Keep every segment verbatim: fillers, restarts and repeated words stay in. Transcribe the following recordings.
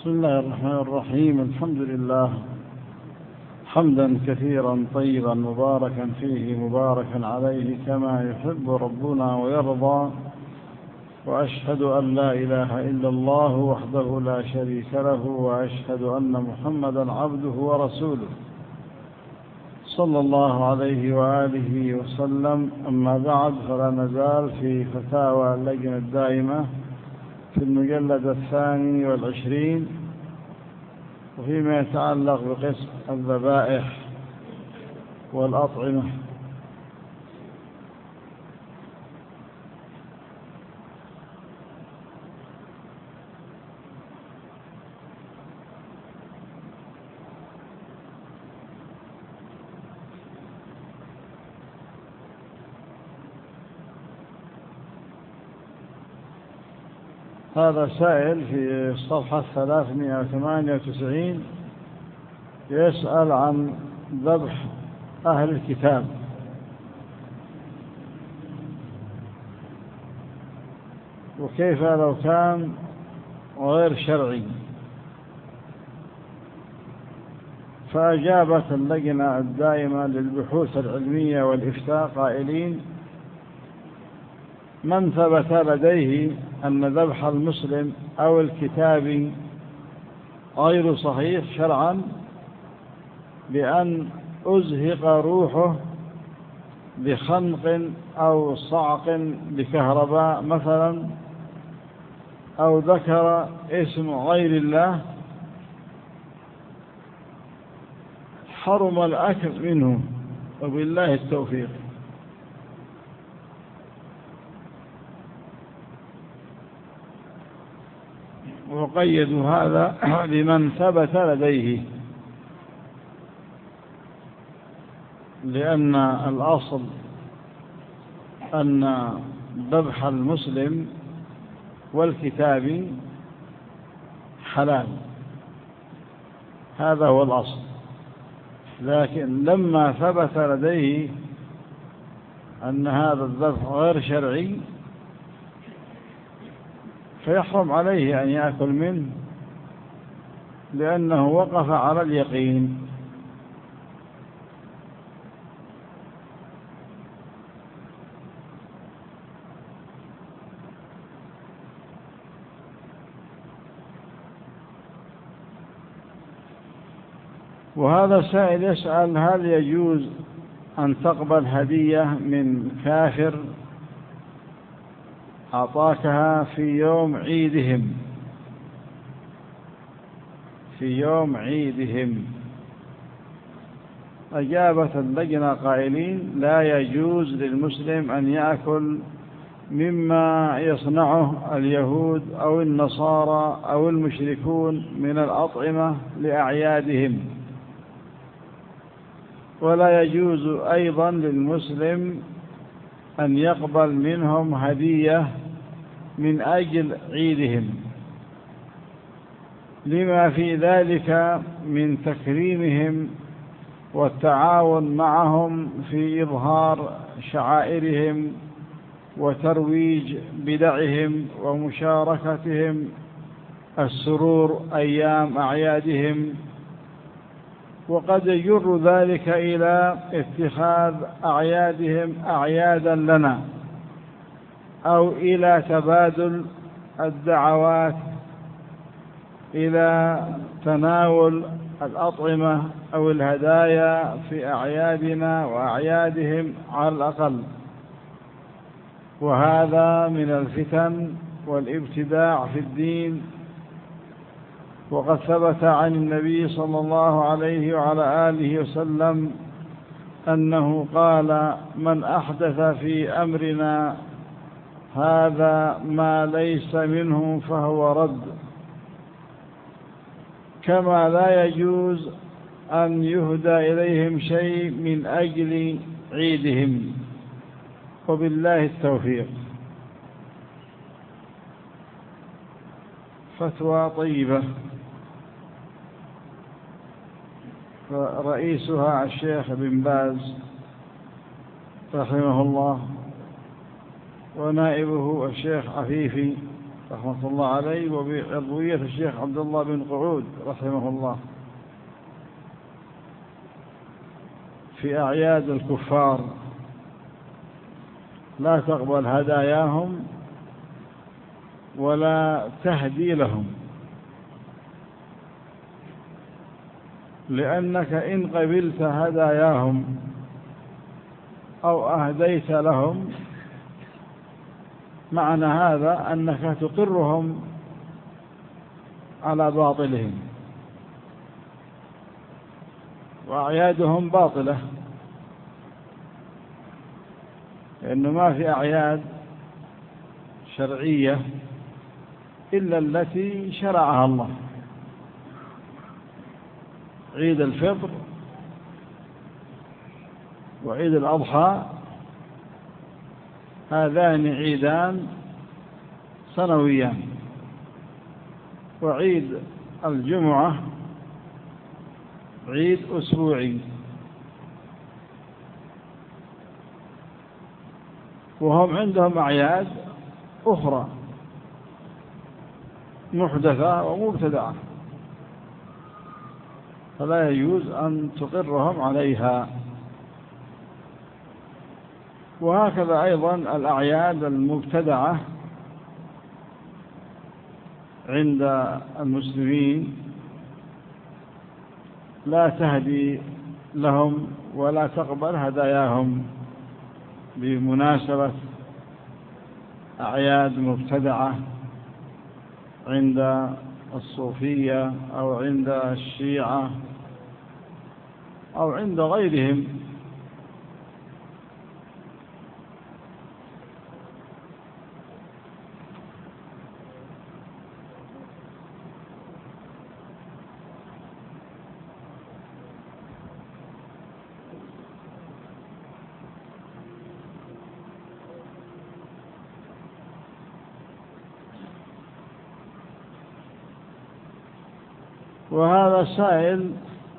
بسم الله الرحمن الرحيم. الحمد لله حمدا كثيرا طيبا مباركا فيه مباركا عليه كما يحب ربنا ويرضى، وأشهد أن لا إله إلا الله وحده لا شريك له، وأشهد أن محمدا عبده ورسوله صلى الله عليه وآله وسلم. أما بعد، فلا نزال في فتاوى اللجنة الدائمة في المجلد الثاني والعشرين، وفيما يتعلق بقسم الذبائح والأطعمة. هذا سائل في الصفحة ثلاثمائة وثمانية وتسعين يسأل عن ذبح أهل الكتاب، وكيف لو كان غير شرعي. فأجابت اللجنة الدائمة للبحوث العلمية والإفتاء قائلين: من ثبت لديه أن ذبح المسلم أو الكتاب غير صحيح شرعا بأن أزهق روحه بخنق أو صعق بكهرباء مثلا، أو ذكر اسم غير الله، حرم الأكل منه، وبالله التوفيق. وقيدوا هذا لمن ثبت لديه، لأن الأصل أن ذبح المسلم والكتاب حلال، هذا هو الأصل. لكن لما ثبت لديه أن هذا الذبح غير شرعي فيحرم عليه أن يأكل منه، لأنه وقف على اليقين. وهذا سائل يسأل: هل يجوز أن تقبل هدية من كافر أعطاكها في يوم عيدهم في يوم عيدهم؟ أجابت اللجنة قائلين: لا يجوز للمسلم أن يأكل مما يصنعه اليهود أو النصارى أو المشركون من الأطعمة لأعيادهم، ولا يجوز أيضا للمسلم أن يقبل منهم هدية من أجل عيدهم، لما في ذلك من تكريمهم والتعاون معهم في إظهار شعائرهم وترويج بدعهم ومشاركتهم السرور أيام أعيادهم. وقد يجر ذلك إلى اتخاذ أعيادهم أعيادا لنا، أو إلى تبادل الدعوات إلى تناول الأطعمة أو الهدايا في أعيادنا وأعيادهم على الأقل، وهذا من الفتن والابتداع في الدين. وقد ثبت عن النبي صلى الله عليه وعلى آله وسلم أنه قال: من أحدث في أمرنا هذا ما ليس منه فهو رد. كما لا يجوز أن يهدى إليهم شيء من أجل عيدهم، وبالله التوفيق. فتوى طيبة، رئيسها الشيخ بن باز رحمه الله، ونائبه الشيخ عفيفي رحمة الله عليه، وبعضوية الشيخ عبد الله بن قعود رحمه الله في أعياد الكفار: لا تقبل هداياهم ولا تهدي لهم، لأنك إن قبلت هداياهم أو أهديت لهم معنى هذا أنك تقرهم على باطلهم، وأعيادهم باطلة، لأنه ما في أعياد شرعية إلا التي شرعها الله. عيد الفطر وعيد الأضحى هذان عيدان سنويان، وعيد الجمعة عيد أسبوعي، وهم عندهم أعياد أخرى محدثة ومبتدعة، فلا يجوز أن تقرهم عليها. وهكذا أيضا الأعياد المبتدعة عند المسلمين لا تهدي لهم ولا تقبل هداياهم بمناسبة أعياد مبتدعة عند الصوفية أو عند الشيعة أو عند غيرهم. وهذا السائل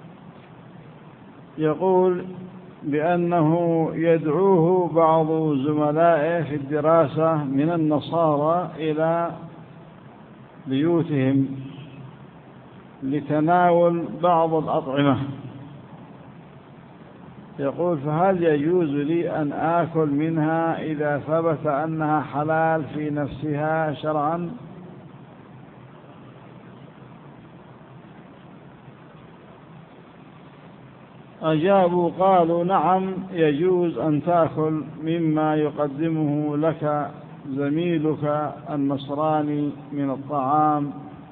يقول بأنه يدعوه بعض زملائه في الدراسة من النصارى إلى بيوتهم لتناول بعض الأطعمة، يقول: فهل يجوز لي أن آكل منها إذا ثبت أنها حلال في نفسها شرعا؟ أجابوا قالوا: نعم، يجوز أن تأكل مما يقدمه لك زميلك النصراني من الطعام،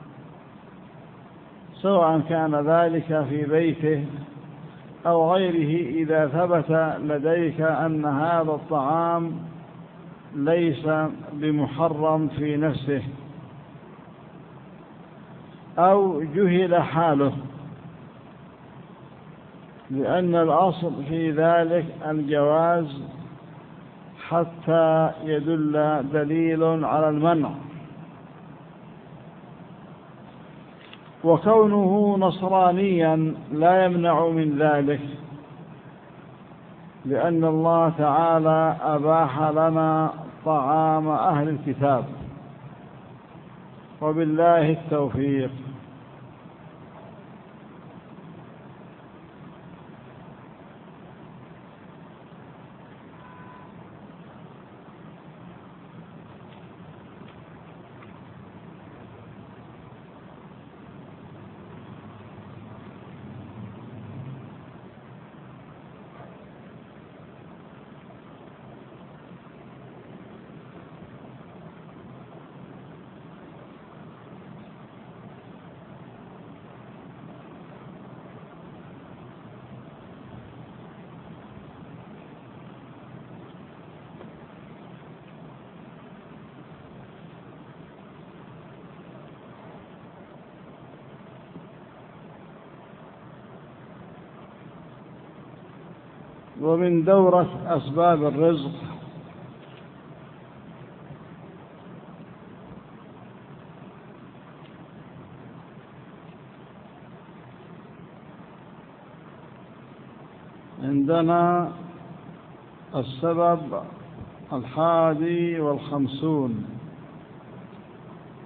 سواء كان ذلك في بيته أو غيره، إذا ثبت لديك أن هذا الطعام ليس بمحرم في نفسه أو جهل حاله، لأن الأصل في ذلك الجواز حتى يدل دليل على المنع. وكونه نصرانيا لا يمنع من ذلك، لأن الله تعالى أباح لنا طعام أهل الكتاب، وبالله التوفيق. ومن دورة أسباب الرزق عندنا السبب الحادي والخمسون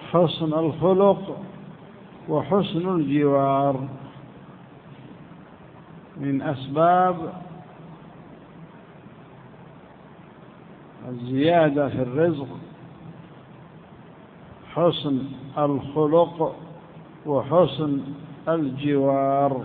حسن الخلق وحسن الجوار من أسباب الزيادة في الرزق، حسن الخلق وحسن الجوار.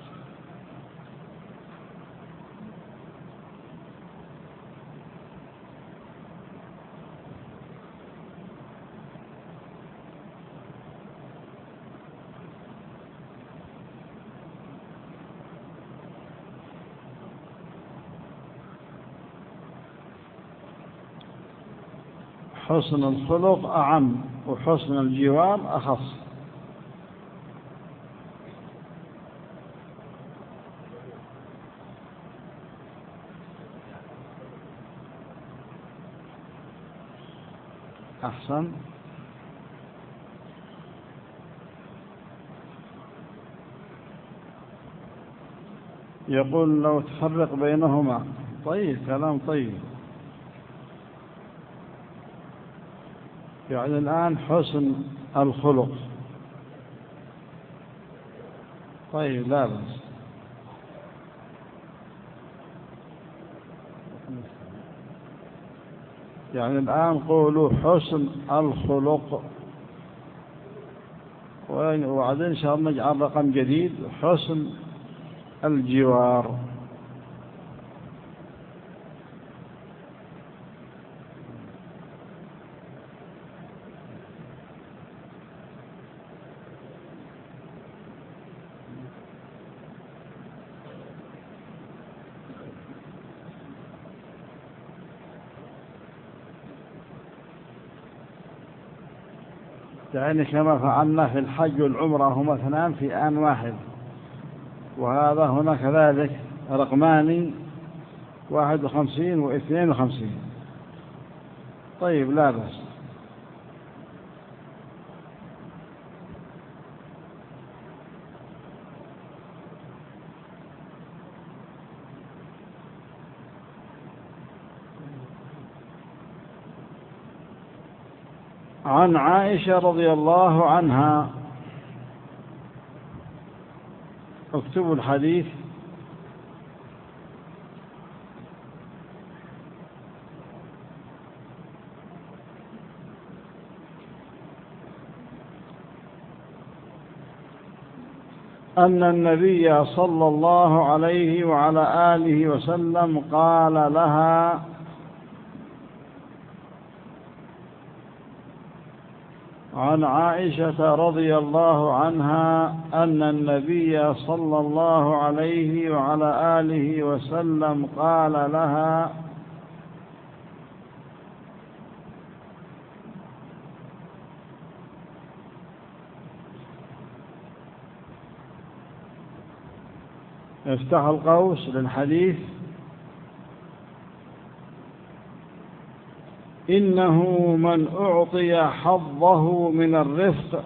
حسن الخلق أعم وحسن الجوار أخص. أحسن. يقول لو تفرق بينهما. طيب، كلام طيب. يعني الآن حسن الخلق، طيب لا بأس. يعني الآن قولوا حسن الخلق، وبعدين إن شاء الله نجعل رقم جديد حسن الجوار. يعني كما فعلنا في الحج والعمرة هما اثنان في آن واحد، وهذا هنا كذلك رقمان واحد وخمسين واثنين وخمسين. طيب لا بأس. عن عائشة رضي الله عنها، اكتبوا الحديث. أن النبي صلى الله عليه وعلى آله وسلم قال لها: عن عائشة رضي الله عنها أن النبي صلى الله عليه وعلى آله وسلم قال لها: افتح القوس للحديث: إنه من أعطي حظه من الرفق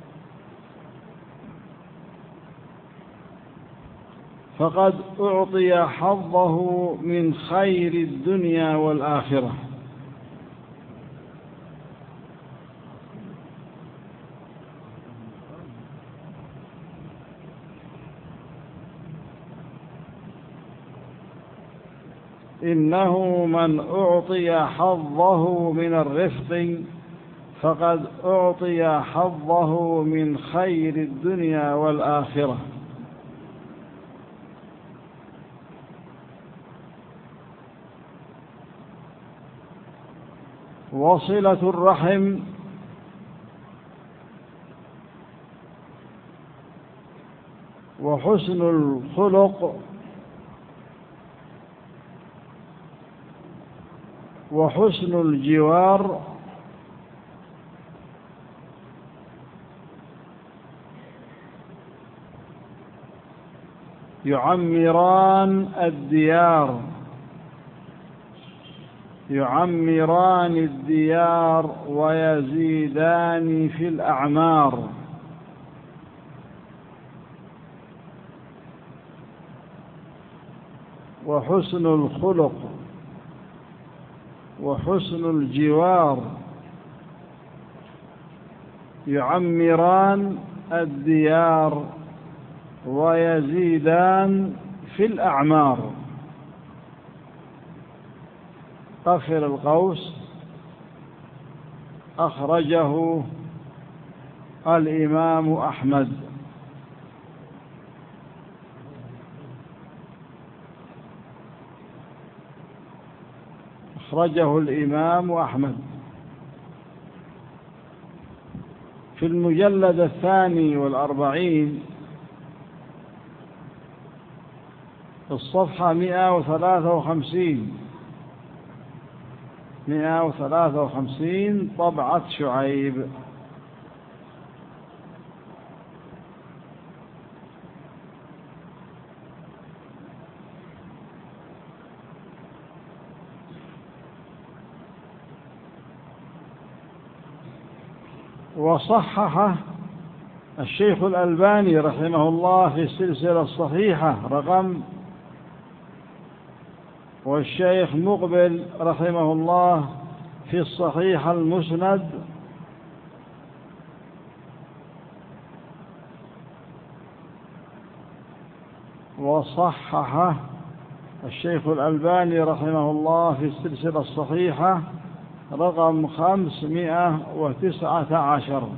فقد أعطي حظه من خير الدنيا والآخرة. إنه من أعطي حظه من الرفق فقد أعطي حظه من خير الدنيا والآخرة. وصلة الرحم وحسن الخلق وحسن الجوار يعمران الديار يعمران الديار ويزيدان في الأعمار. وحسن الخلق وحسن الجوار يعمران الديار ويزيدان في الأعمار. قفل القوس. أخرجه الإمام أحمد. أخرجه الإمام أحمد في المجلد الثاني والأربعين الصفحة مئة وثلاثة وخمسين مئة وثلاثة وخمسين طبعة شعيب. وصححه الشيخ الألباني رحمه الله في السلسلة الصحيحة رقم، والشيخ مقبل رحمه الله في الصحيح المسند وصححه الشيخ الألباني رحمه الله في السلسلة الصحيحة رقم خمسمائة وتسعة عشر.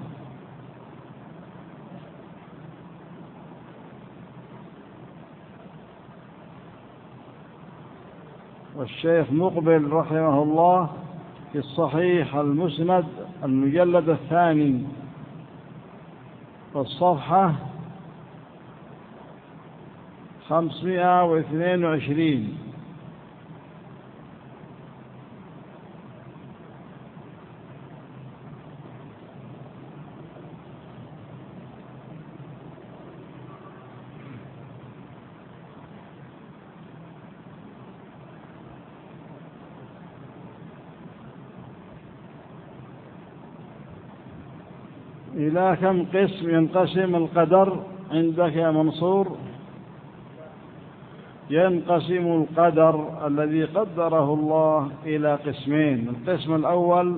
والشيخ مقبل رحمه الله في الصحيح المسند المجلد الثاني والصفحة خمسمائة واثنين وعشرين. إلى كم قسم ينقسم القدر عندك يا منصور؟ ينقسم القدر الذي قدره الله إلى قسمين. القسم الأول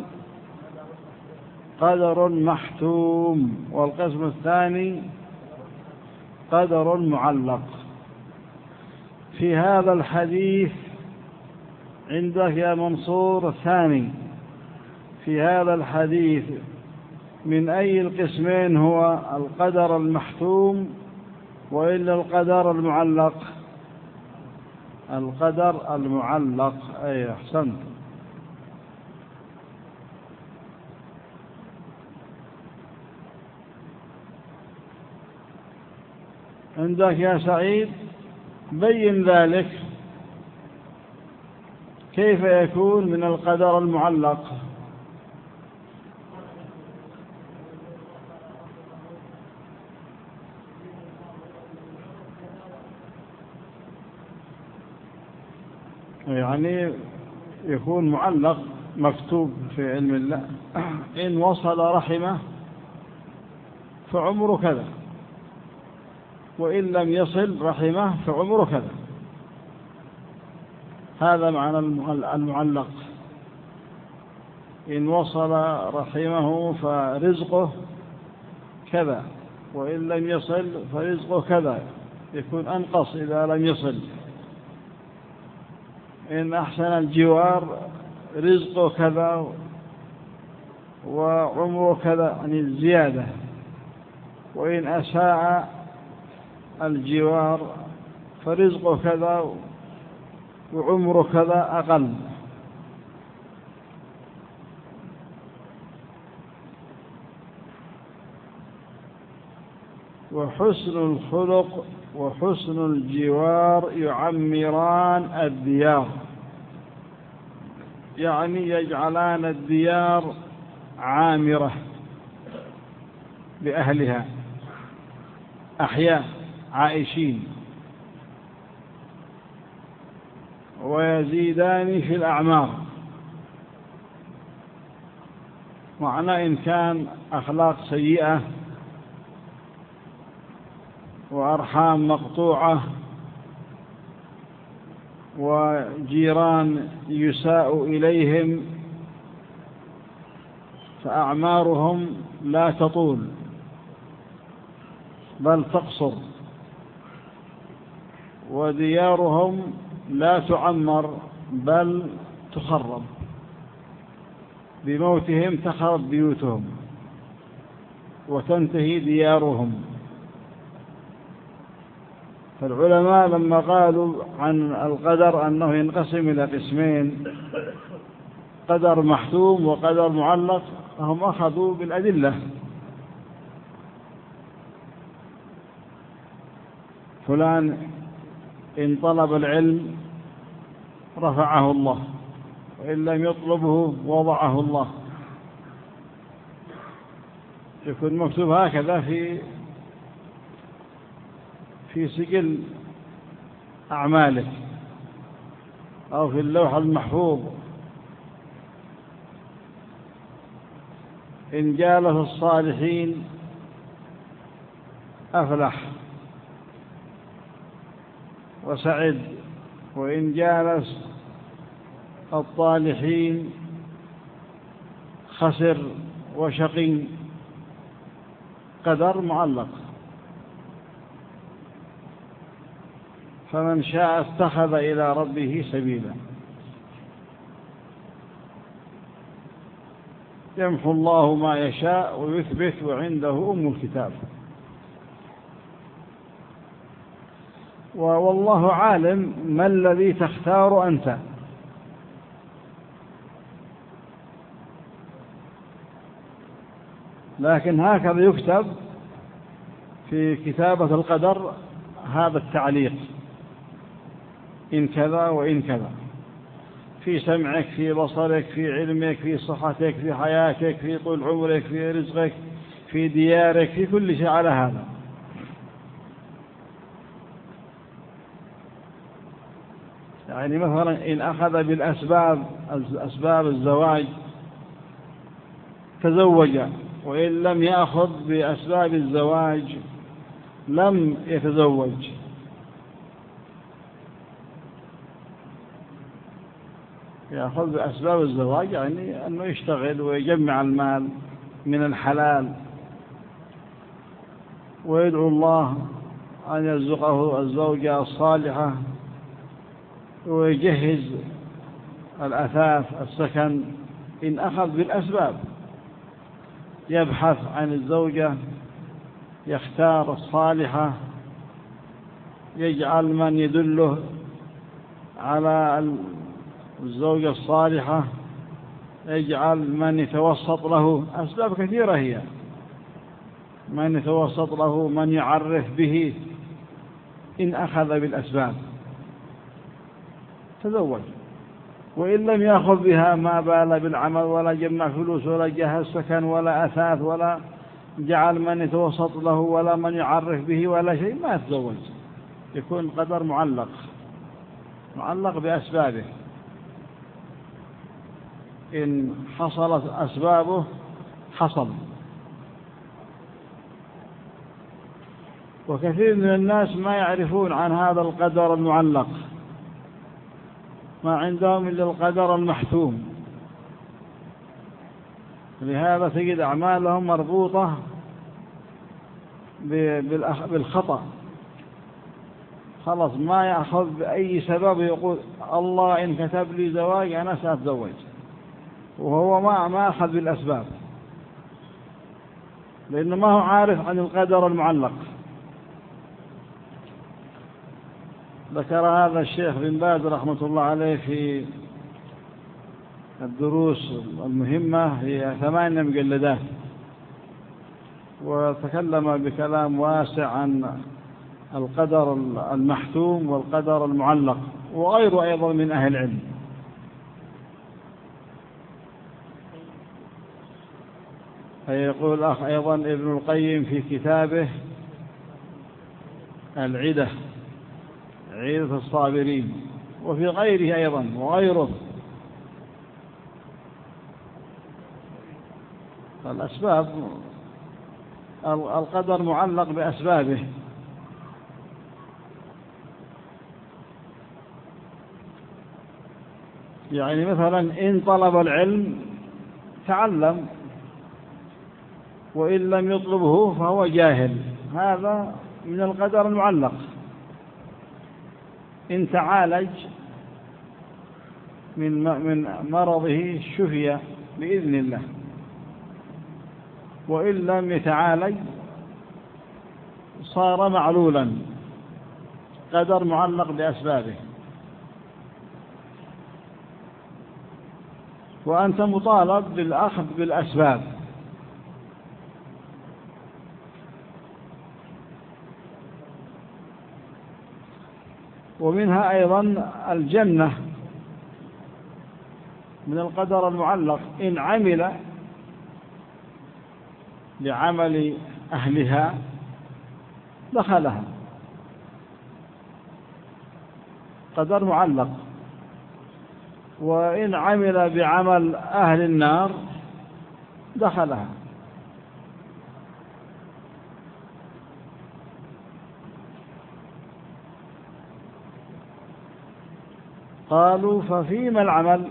قدر محتوم، والقسم الثاني قدر معلق. في هذا الحديث عندك يا منصور الثاني، في هذا الحديث من أي القسمين هو؟ القدر المحتوم وإلا القدر المعلق؟ القدر المعلق. أي أحسنت. عندك يا سعيد بين ذلك، كيف يكون من القدر المعلق؟ يعني يكون معلق مكتوب في علم الله إن وصل رحمه فعمره كذا، وإن لم يصل رحمه فعمره كذا. هذا معنى المعلق. إن وصل رحمه فرزقه كذا، وإن لم يصل فرزقه كذا، يكون أنقص إذا لم يصل. إن أحسن الجوار رزقه كذا وعمره كذا، يعني الزيادة. وإن أساء الجوار فرزقه كذا وعمره كذا أقل. وحسن الخلق وحسن الجوار يعمران الديار، يعني يجعلان الديار عامرة بأهلها، أحياء عائشين. ويزيدان في الأعمار، معنى إن كان أخلاق سيئة وأرحام مقطوعة وجيران يساء إليهم فأعمارهم لا تطول بل تقصر، وديارهم لا تعمر بل تخرب، بموتهم تخرب بيوتهم وتنتهي ديارهم. فالعلماء لما قالوا عن القدر أنه ينقسم إلى قسمين، قدر محتوم وقدر معلق، هم أخذوا بالأدلة. فلان إن طلب العلم رفعه الله، وإن لم يطلبه وضعه الله. يكون مكتوب هكذا في في سجل أعماله أو في اللوح المحفوظ. إن جالس الصالحين أفلح وسعد، وإن جالس الطالحين خسر وشقي. قدر معلق، فمن شاء اتخذ إلى ربه سبيلا. يمحو الله ما يشاء ويثبت، وعنده أم الكتاب. والله عالم ما الذي تختار أنت. لكن هكذا يكتب في كتابة القدر هذا التعليق: إن كذا وإن كذا، في سمعك، في بصرك، في علمك، في صحتك، في حياتك، في طول عمرك، في رزقك، في ديارك، في كل شيء على هذا. يعني مثلا إن أخذ بالأسباب، أسباب الزواج تزوج، وإن لم يأخذ بأسباب الزواج لم يتزوج. يأخذ بأسباب الزواج يعني أنه يشتغل ويجمع المال من الحلال، ويدعو الله أن يرزقه الزوجة الصالحة، ويجهز الأثاث السكن. إن أخذ بالأسباب يبحث عن الزوجة، يختار الصالحة، يجعل من يدله على الزوجة الصالحة، يجعل من يتوسط له. أسباب كثيرة هي، من يتوسط له، من يعرف به. إن أخذ بالأسباب تزوج، وإن لم يأخذ بها ما بال بالعمل، ولا جمع فلوس، ولا جهز سكن، ولا أثاث، ولا جعل من يتوسط له، ولا من يعرف به، ولا شيء، ما يتزوج. يكون قدر معلق، معلق بأسبابه. إن حصلت أسبابه حصل. وكثير من الناس ما يعرفون عن هذا القدر المعلق، ما عندهم إلا القدر المحتوم. لهذا تجد أعمالهم مربوطة بالخطأ. خلاص ما يأخذ بأي سبب يقول الله إن كتب لي زواج أنا سأتزوج، وهو ما ما أخذ بالأسباب، لأنه ما هو عارف عن القدر المعلق. ذكر هذا الشيخ بن باز رحمة الله عليه في الدروس المهمة، هي ثمانية مجلدات، وتكلم بكلام واسع عن القدر المحتوم والقدر المعلق، وغيره أيضا من أهل العلم. يقول الأخ أيضا ابن القيم في كتابه العدة، عدة الصابرين، وفي غيره أيضا وغيره. الأسباب، القدر معلق بأسبابه. يعني مثلا إن طلب العلم تعلم وإن لم يطلبه فهو جاهل. هذا من القدر المعلق. إن تعالج من من مرضه شفي بإذن الله، وإن لم يتعالج صار معلولا، قدر معلق بأسبابه. وأنت مطالب بالأخذ بالأسباب. ومنها أيضا الجنة من القدر المعلق، إن عمل بعمل أهلها دخلها، قدر معلق. وإن عمل بعمل أهل النار دخلها. قالوا ففيما العمل؟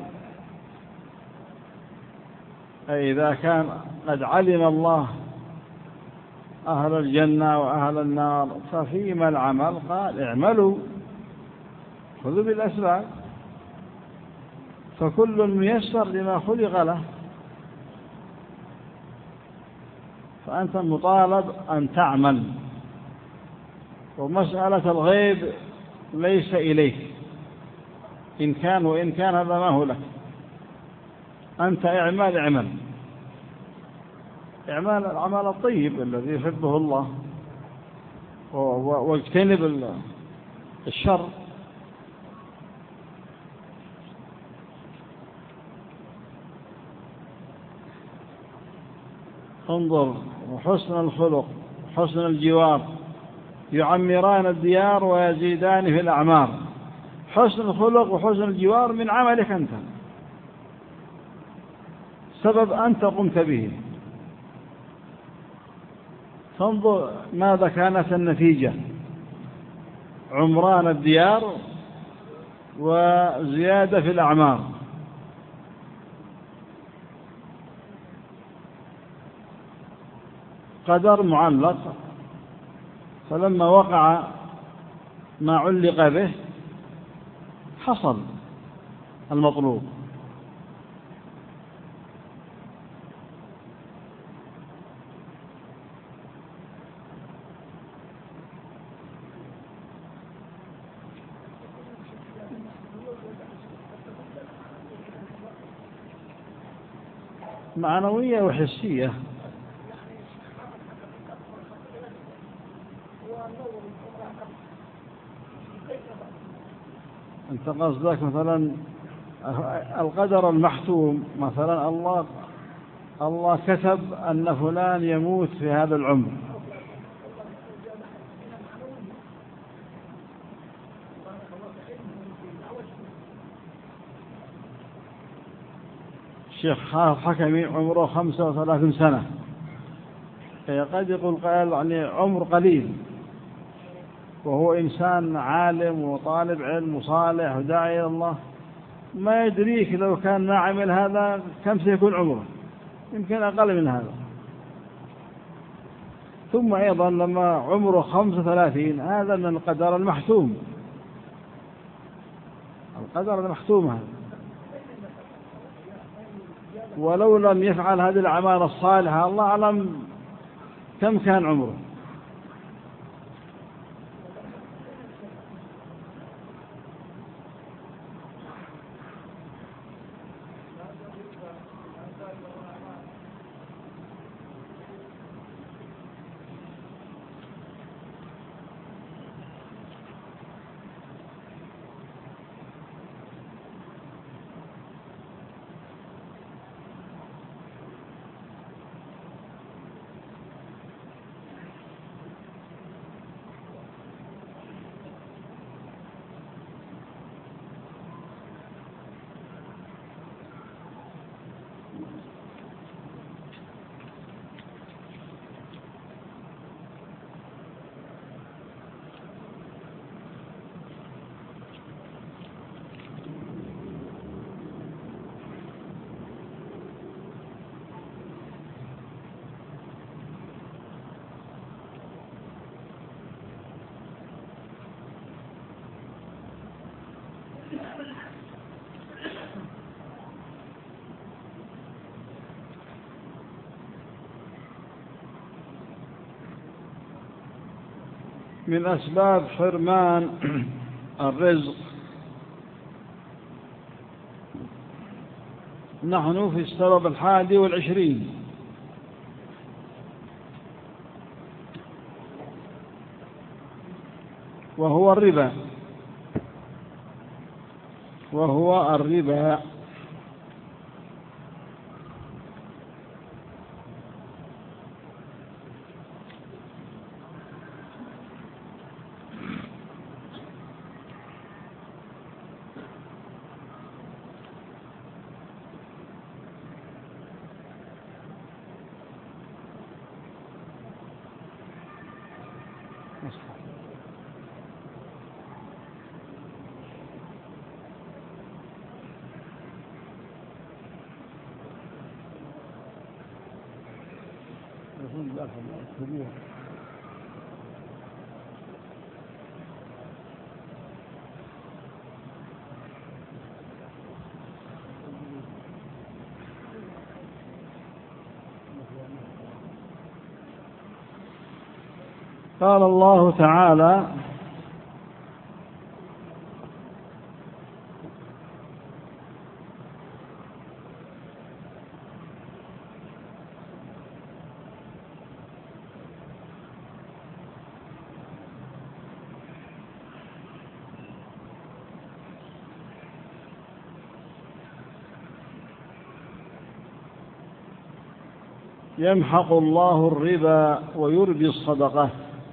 أي إذا كان قد علم الله أهل الجنة وأهل النار ففيما العمل؟ قال اعملوا، خذوا بالأسباب، فكل ميسر لما خلق له. فأنت مطالب أن تعمل، ومسألة الغيب ليس إليك إن كان، وإن كان هذا ما هو لك. أنت اعمل اعمل اعمال العمل الطيب الذي يحبه الله، واجتنب الشر. انظر، وحسن الخلق حسن الجوار يعمران الديار ويزيدان في الأعمار. حسن الخلق وحسن الجوار من عملك أنت، سبب أنت قمت به. فانظر ماذا كانت النتيجة: عمران الديار وزيادة في الأعمار. قدر معلق، فلما وقع ما علق به حصل المطلوب. معنوية وحسية. أنت قصدك مثلا القدر المحتوم، مثلا الله الله كتب أن فلان يموت في هذا العمر، الشيخ حكمي عمره خمسة وثلاثين سنة، قد يقول قال يعني عمر قليل، وهو إنسان عالم وطالب علم وصالح وداعي إلى الله. ما يدريك لو كان ما عمل هذا كم سيكون عمره، يمكن أقل من هذا. ثم أيضا لما عمره خمسة وثلاثين هذا من القدر المحتوم، القدر المحتوم هذا. ولو لم يفعل هذه الأعمال الصالحة الله أعلم كم كان عمره. من أسباب حرمان الرزق. نحن في السبب الحادي والعشرين، وهو الربا وهو الربا قال الله تعالى: يمحق الله الربا ويربي الصدقة.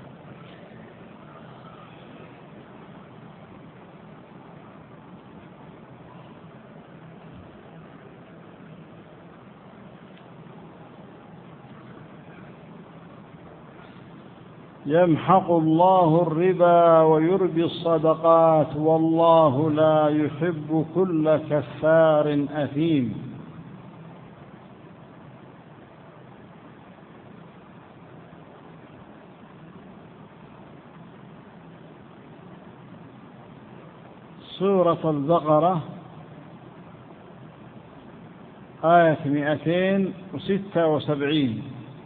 يمحق الله الربا ويربي الصدقات والله لا يحب كل كفار أثيم. سورة البقرة آية مئتين وستة وسبعين.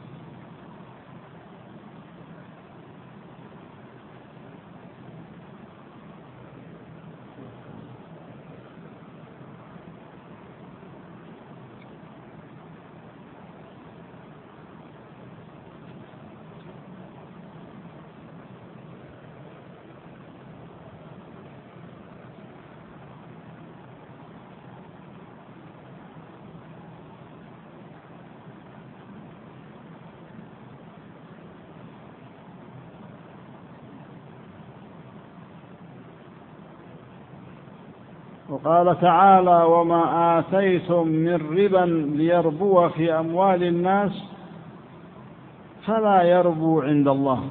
وقال تعالى: وما آتيتم من ربا ليربو في أموال الناس فلا يربو عند الله.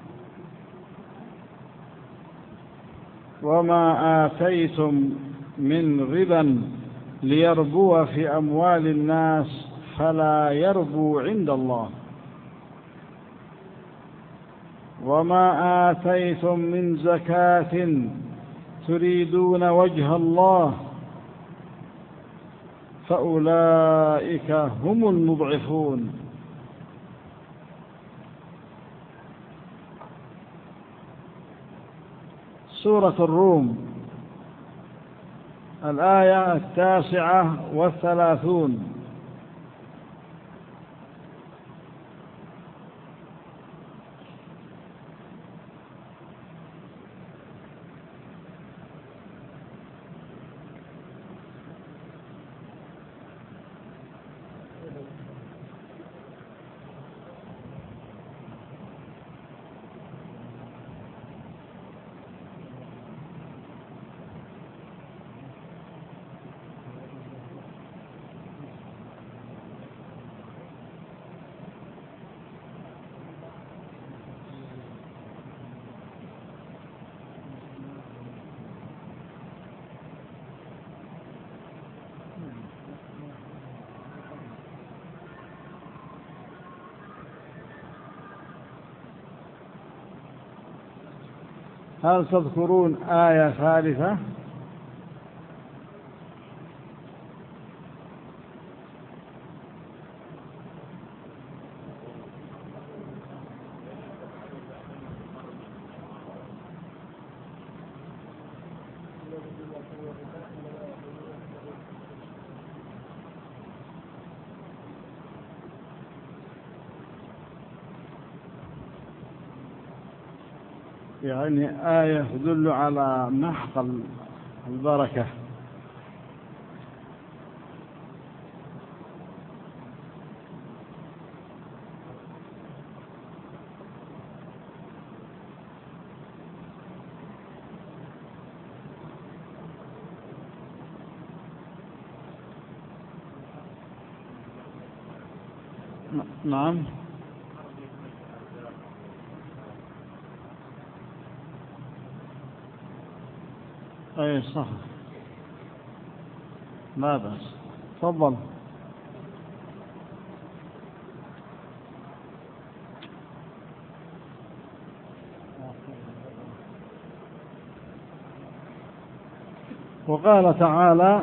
وما آتيتم من ربا ليربو في أموال الناس فلا يربو عند الله. وما آتيتم من زكاة تريدون وجه الله فأولئك هم المضعفون. سورة الروم الآية التاسعة والثلاثون. هل تذكرون آية ثالثة؟ يعني آية تدل على محق البركة. نعم. أي صح، لا بأس، تفضل. وقال تعالى: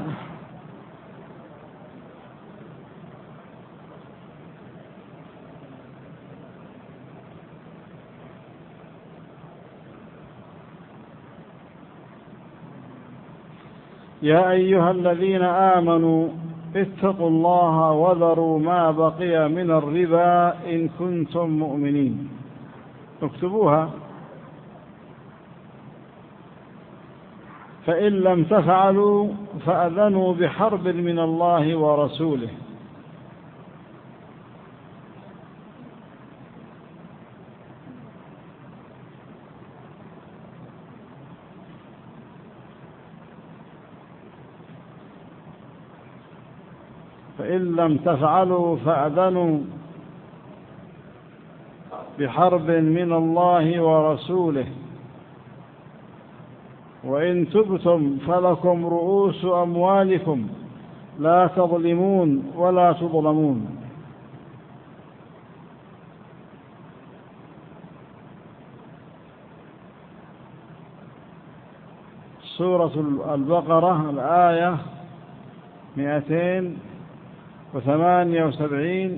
يا أيها الذين آمنوا اتقوا الله وذروا ما بقي من الربا إن كنتم مؤمنين. اكتبوها. فإن لم تفعلوا فأذنوا بحرب من الله ورسوله. فإن لم تفعلوا فأذنوا بحرب من الله ورسوله وإن تبتم فلكم رؤوس أموالكم لا تظلمون ولا تظلمون. سورة البقرة الآية مئتين وثمانية وسبعين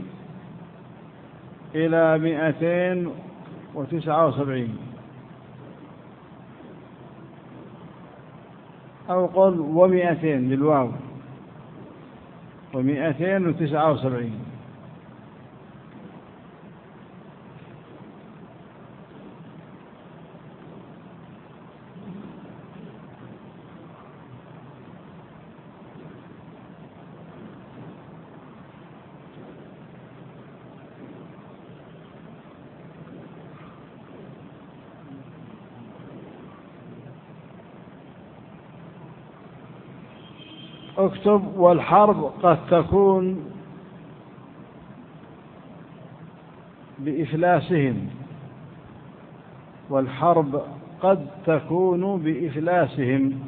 إلى مئتين وتسعة وسبعين، أو قل ومئتين بالواو، ومئتين وتسعة وسبعين. اكتب: والحرب قد تكون بإفلاسهم. والحرب قد تكون بإفلاسهم.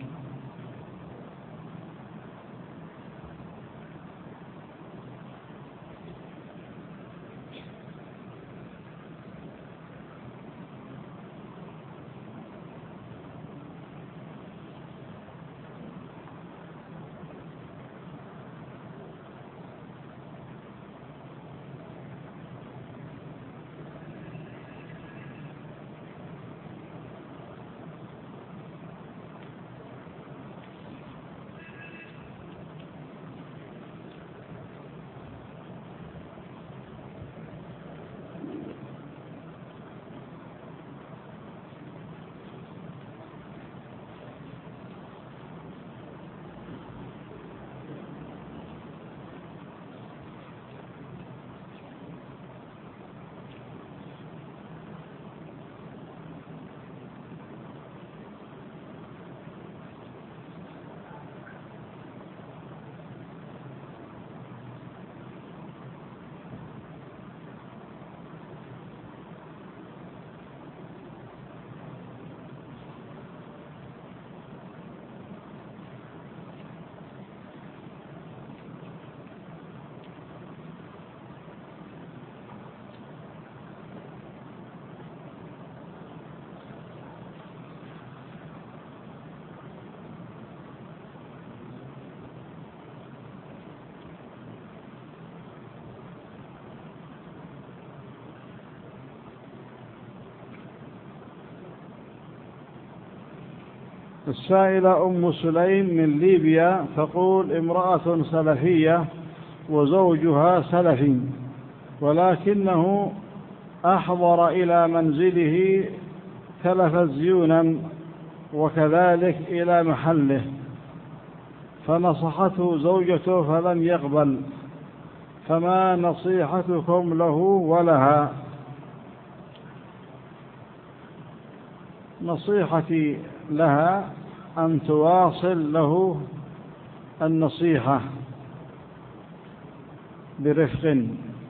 السائلة أم سليم من ليبيا تقول: امرأة سلفية وزوجها سلفي، ولكنه أحضر إلى منزله تلفت زيونا وكذلك إلى محله، فنصحته زوجته فلم يقبل، فما نصيحتكم له ولها؟ نصيحتي لها أن تواصل له النصيحة برفق،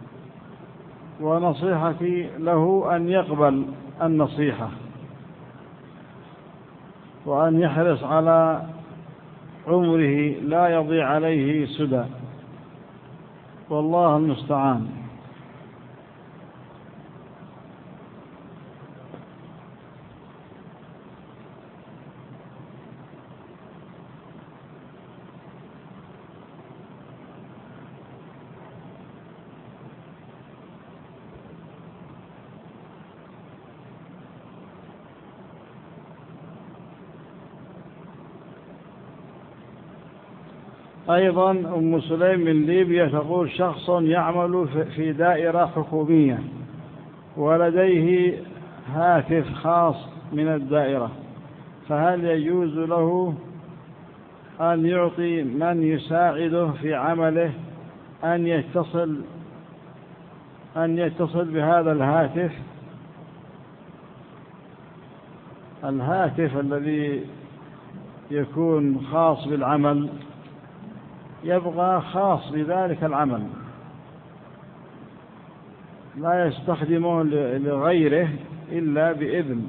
ونصيحتي له أن يقبل النصيحة وأن يحرص على عمره لا يضيع عليه سدى، والله المستعان. أيضا أم سليم من ليبيا تقول: شخص يعمل في دائرة حكومية ولديه هاتف خاص من الدائرة، فهل يجوز له أن يعطي من يساعده في عمله أن يتصل أن يتصل بهذا الهاتف؟ الهاتف الذي يكون خاص بالعمل يبقى خاص بذلك العمل، لا يستخدمه لغيره إلا بإذن.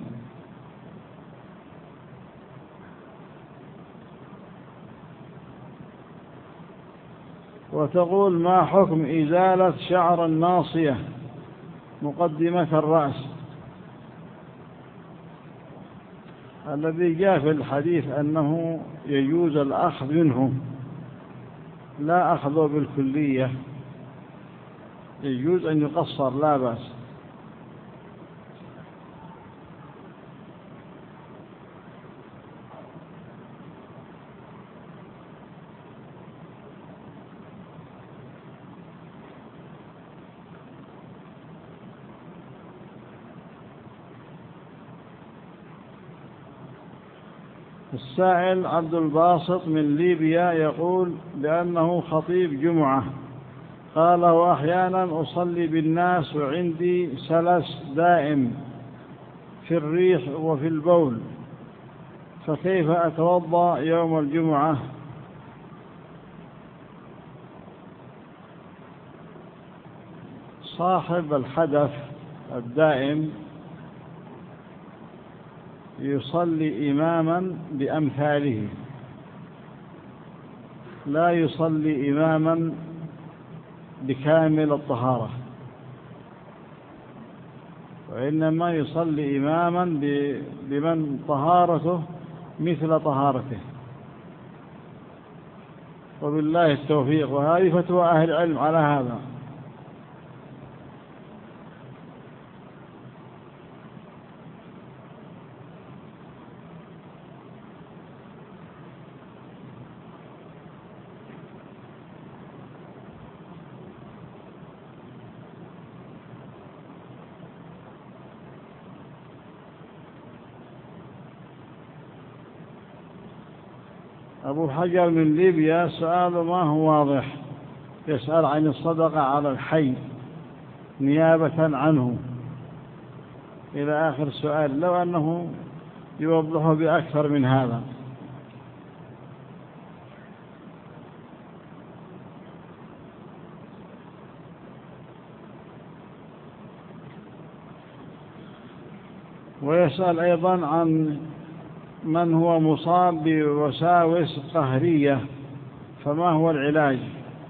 وتقول: ما حكم إزالة شعر الناصية مقدمة الرأس الذي جاء في الحديث أنه يجوز الأخذ منه، لا أخذه بالكلية، يجوز أن يقصر لا بأس. السائل عبد الباسط من ليبيا يقول بأنه خطيب جمعة، قال: وأحيانا أصلي بالناس وعندي سلس دائم في الريح وفي البول، فكيف أتوضأ يوم الجمعة؟ صاحب الحدث الدائم يصلي إماما بأمثاله، لا يصلي إماما بكامل الطهارة، وإنما يصلي إماما بمن طهارته مثل طهارته، وبالله التوفيق. وهذه فتوى أهل العلم على هذا. أبو حجر من ليبيا سؤاله ما هو واضح، يسأل عن الصدقة على الحي نيابة عنه إلى آخر سؤال، لو أنه يوضحه بأكثر من هذا. ويسأل أيضا عن من هو مصاب بوساوس قهرية، فما هو العلاج؟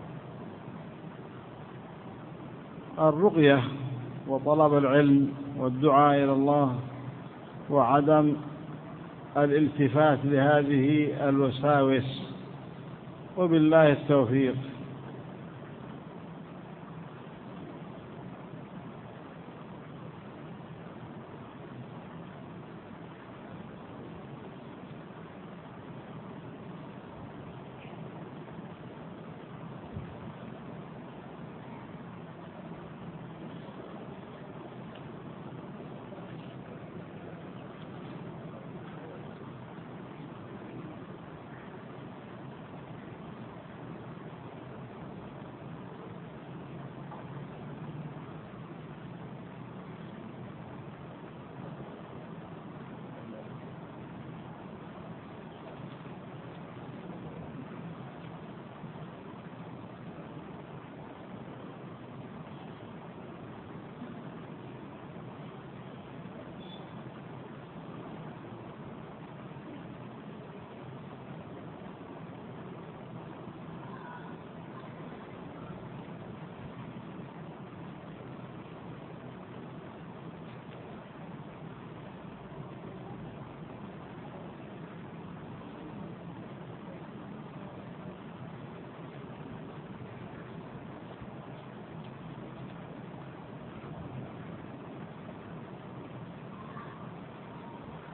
الرقية وطلب العلم والدعاء إلى الله وعدم الالتفات لهذه الوساوس، وبالله التوفيق.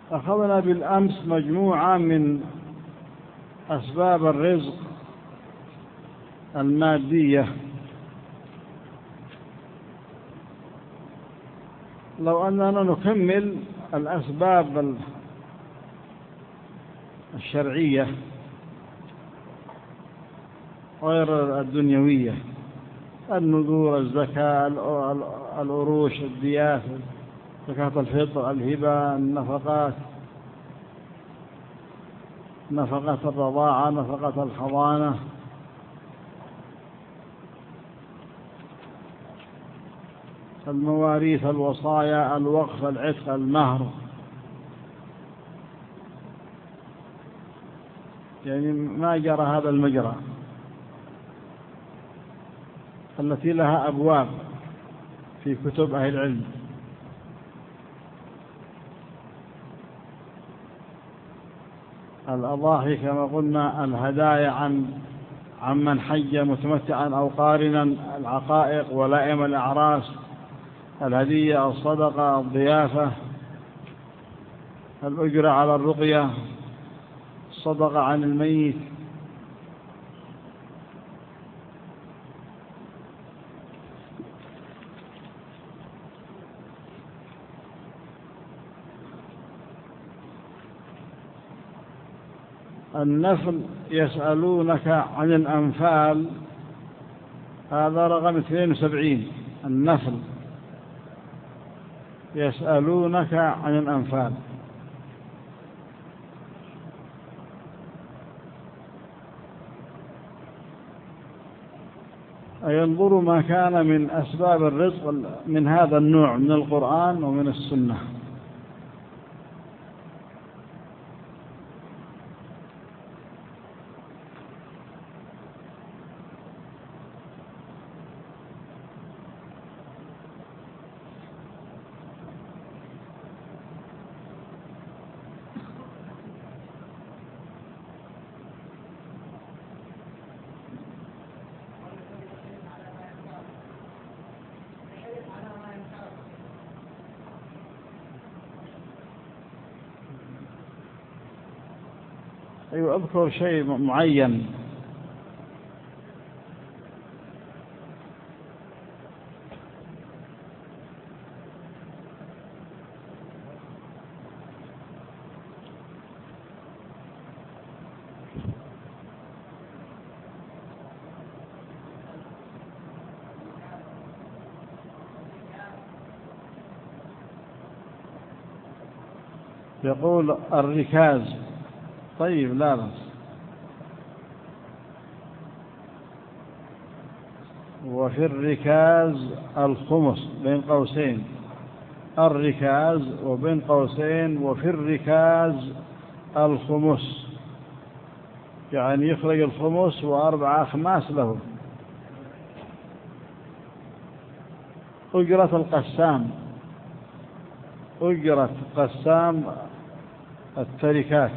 أخذنا بالأمس مجموعة من أسباب الرزق المادية. لو أننا نكمل الأسباب الشرعية غير الدنيوية، النذور، الزكاة، العروش، الديات، زكاة الفطر، الهبة، النفقات، نفقة الرضاعة، نفقة الحضانة، المواريث، الوصايا، الوقف، العتق، المهر، يعني ما جرى هذا المجرى التي لها أبواب في كتب أهل العلم. الأضاحي كما قلنا، الهدايا عن عمن حج متمتعا أو قارنا، العقائق، ولائم الأعراس، الهدية، الصدقة، الضيافة، الأجرة على الرقية، الصدقة عن الميت. النفل يسألونك عن الأنفال، هذا رقم اثنين وسبعين. النفل يسألونك عن الأنفال. ينظر ما كان من أسباب الرزق من هذا النوع من القرآن ومن السنة. أيوة، أذكر شيء معين. يقول الركاز. طيب، لا بس. وفي الركاز الخمس بين قوسين، الركاز وبين قوسين وفي الركاز الخمس، يعني يخرج الخمس وأربع أخماس له. أجرة القسام، أجرة قسام التركات.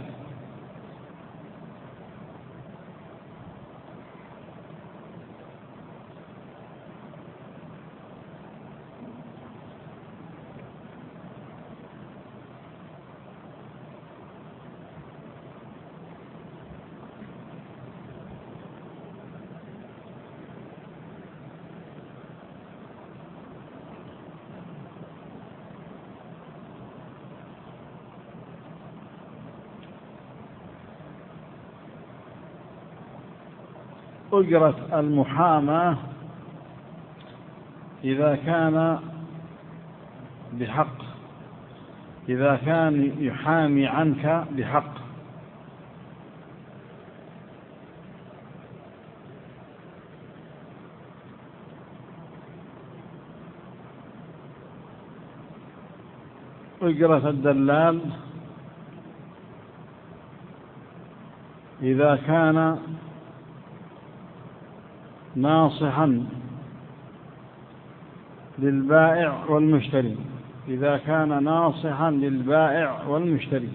أجرة المحاماة إذا كان بحق، إذا كان يحامي عنك بحق. أجرة الدلال إذا كان ناصحا للبائع والمشتري، إذا كان ناصحا للبائع والمشتري.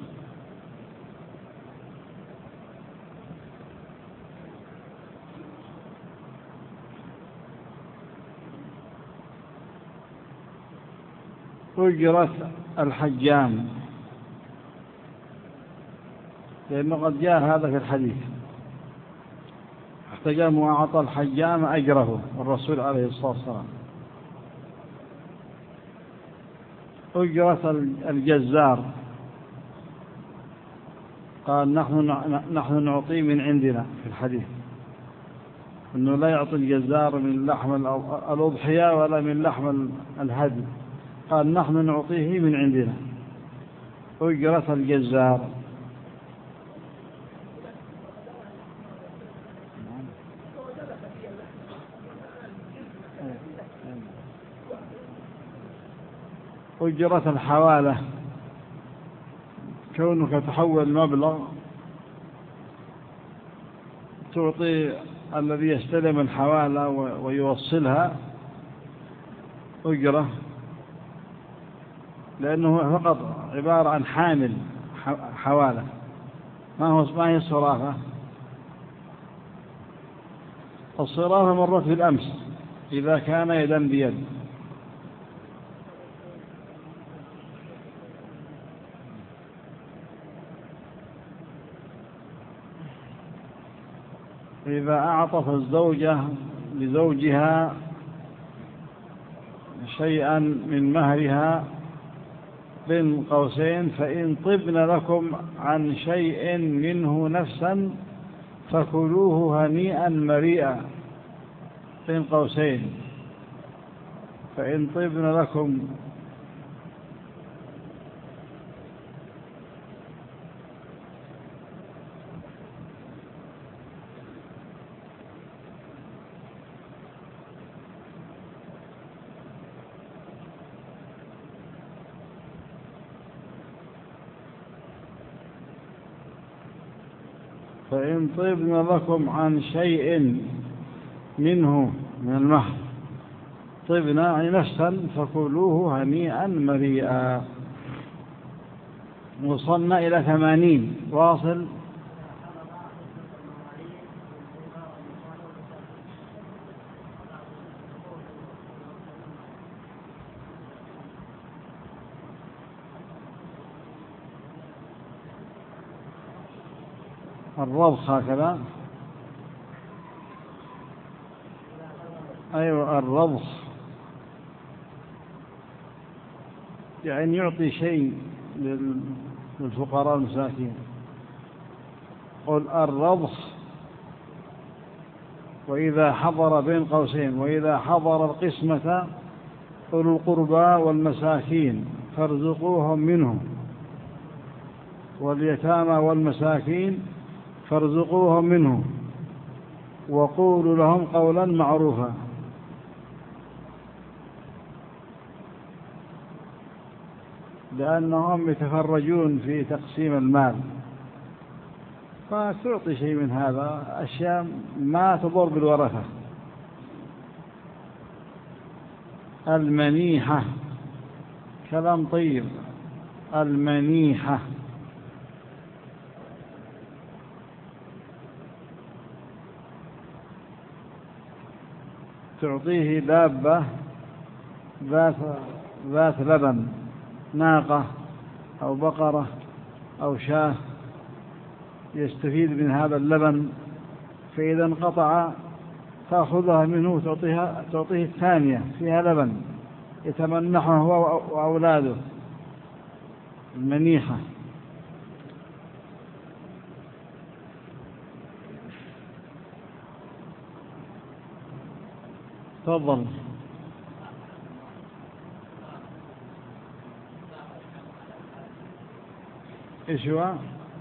أجرة الحجام لأنه قد جاء هذا في الحديث: احتجم وأعطى الحجام أجره الرسول عليه الصلاة والسلام. أجرة الجزار قال: نحن نحن نعطي من عندنا في الحديث، إنه لا يعطي الجزار من لحم الأضحية ولا من لحم الهدي، قال: نحن نعطيه من عندنا أجرة الجزار. أجرة الحوالة، كونك تحول مبلغ تعطي الذي يستلم الحوالة ويوصلها أجرة، لأنه فقط عبارة عن حامل حوالة، ما هو ما هي الصرافة. الصرافة مرت بالأمس إذا كان يدا بيد، إذا أعطت الزوجة لزوجها شيئا من مهرها بين قوسين: فإن طبن لكم عن شيء منه نفسا فكلوه هنيئا مريئا، بين قوسين: فإن طبن لكم. فإن طبن لكم عن شيء منه من المهر، طبن يعني نفسا، فكلوه هنيئا مريئا. وصلنا إلى ثمانين. واصل. الرضخ هكذا. أيوة، الرضخ يعني يعطي شيء للفقراء المساكين. قل الرضخ. وإذا حضر بين قوسين: وإذا حضر القسمة أولو القربى والمساكين فارزقوهم منه، واليتامى والمساكين فارزقوهم منه، وقولوا لهم قولا معروفا. لأنهم يتفرجون في تقسيم المال، فتعطي شيء من هذا، أشياء ما تضر بالورثة. المنيحة، كلام طيب. المنيحة تعطيه دابة ذات ذات لبن، ناقة أو بقرة أو شاة، يستفيد من هذا اللبن، فإذا انقطع تأخذها منه وتعطيها تعطيه الثانية فيها لبن يتمنحه هو وأولاده. المنيحة. تفضل. إيش هو؟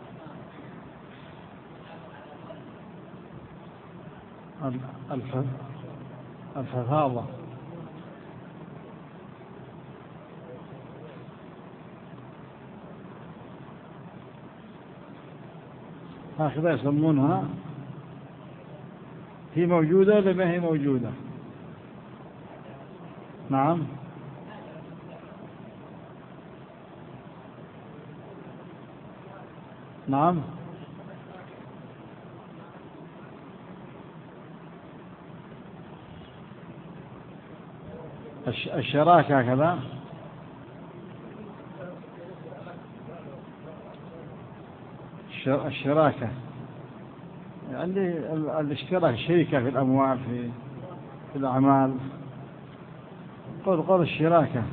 الحفاظة. هكذا يسمونها. هي موجودة ولا ما هي موجودة؟ نعم. نعم. الشراكة هكذا. الشراكة، يعني الاشتراك، الشركة في الأموال، في في الأعمال. قل قل الشراكة.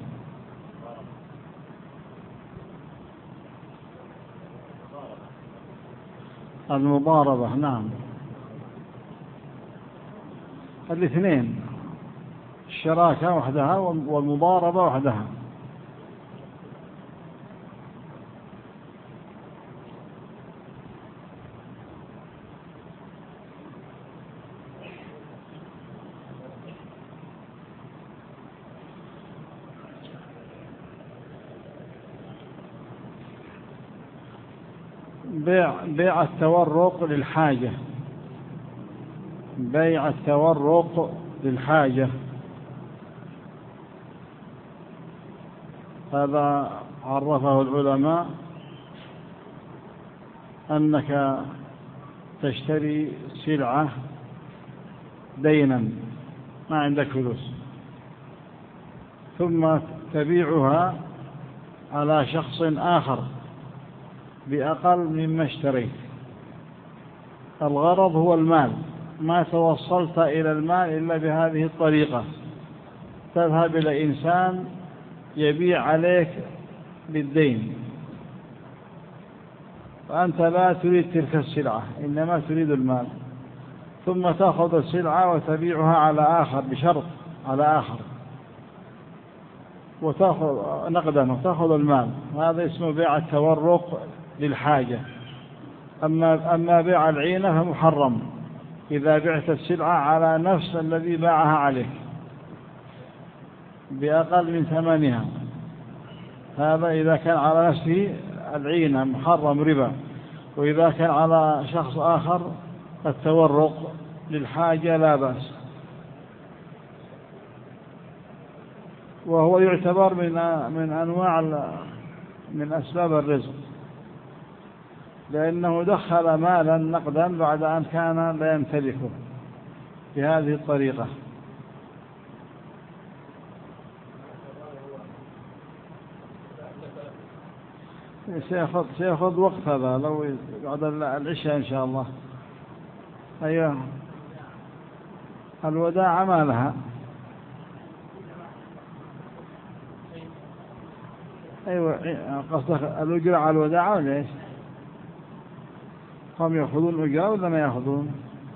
المضاربة، نعم، الاثنين، الشراكة وحدها والمضاربة وحدها. بيع بيع التورق للحاجة، بيع التورق للحاجة، هذا عرفه العلماء أنك تشتري سلعة دينا، ما عندك فلوس، ثم تبيعها على شخص آخر بأقل مما اشتريت. الغرض هو المال، ما توصلت إلى المال إلا بهذه الطريقة. تذهب إلى إنسان يبيع عليك بالدين، وأنت لا تريد تلك السلعة، إنما تريد المال، ثم تأخذ السلعة وتبيعها على آخر بشرط على آخر، وتأخذ نقدا وتأخذ المال. هذا اسمه بيع التورق للحاجة. أما أما بيع العينة فمحرم إذا بعت السلعة على نفس الذي باعها عليك بأقل من ثمنها، هذا إذا كان على نفسه العينة محرم ربا. وإذا كان على شخص آخر التورق للحاجة لا بأس، وهو يعتبر من من أنواع من أسباب الرزق، لأنه دخل مالا نقدا بعد أن كان لا يمتلكه بهذه الطريقة. سيأخذ سيأخذ وقت هذا، لو بعد العشاء إن شاء الله. أيوة، الوداع ما لها. أيوة، قصدك الأجرة على الوداع ولا إيش؟ هم يأخذون أجرة ولا ما يأخذون؟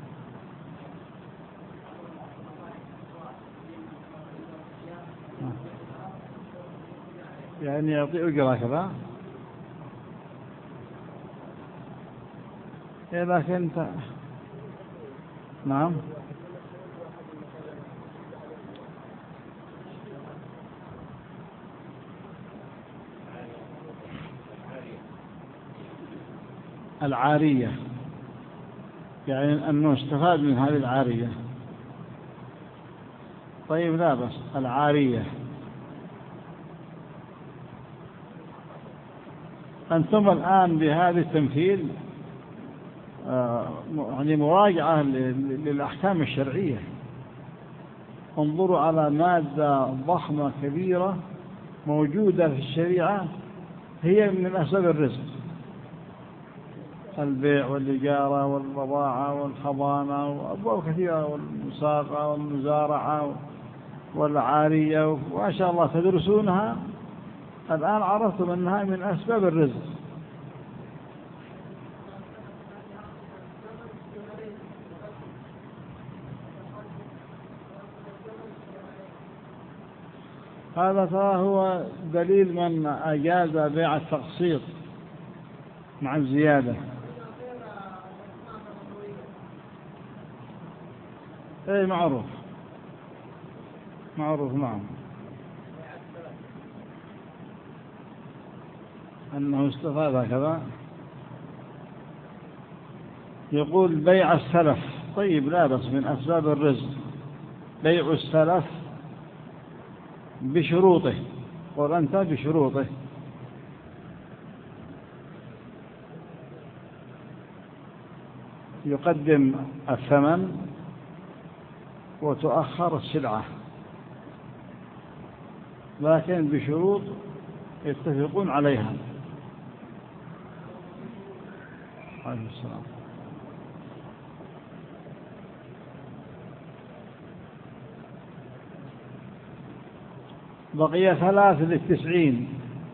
يعني يعطي أجرة كذا. إيه لكن أنت، نعم، العارية، يعني أنه استفاد من هذه العارية. طيب لا بس العارية. أنتم الآن بهذا التمثيل يعني مراجعة للأحكام الشرعية. انظروا على مادة ضخمة كبيرة موجودة في الشريعة، هي من أسباب الرزق: البيع والإجارة والبضاعة والخضانة وأبواب كثيرة، والمساقة والمزارعة والعارية، وما شاء الله تدرسونها الآن، عرفتم أنها من أسباب الرزق. هذا هو دليل من أجاز بيع التقسيط مع الزيادة. اي معروف، معروف، نعم، أنه استفاد هكذا. يقول بيع السلف. طيب لا بس من أسباب الرزق بيع السلف بشروطه، قل أنت بشروطه. يقدم الثمن وتؤخر السلعة، لكن بشروط يتفقون عليها. عليه السلام. بقي ثلاث للتسعين.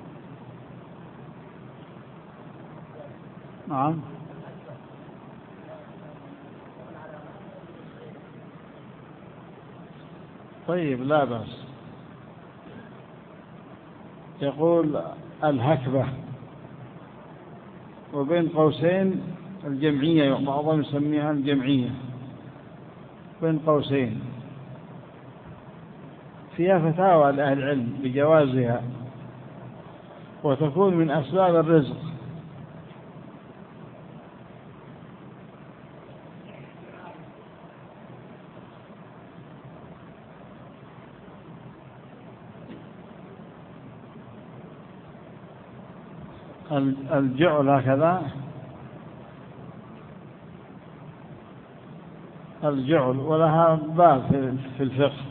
نعم. طيب لا بأس. يقول الهكبة وبين قوسين الجمعية، بعضهم يسميها الجمعية بين قوسين، فيها فتاوى لأهل العلم بجوازها وتكون من أسباب الرزق. الجعل هكذا، الجعل ولها باب في الفقه.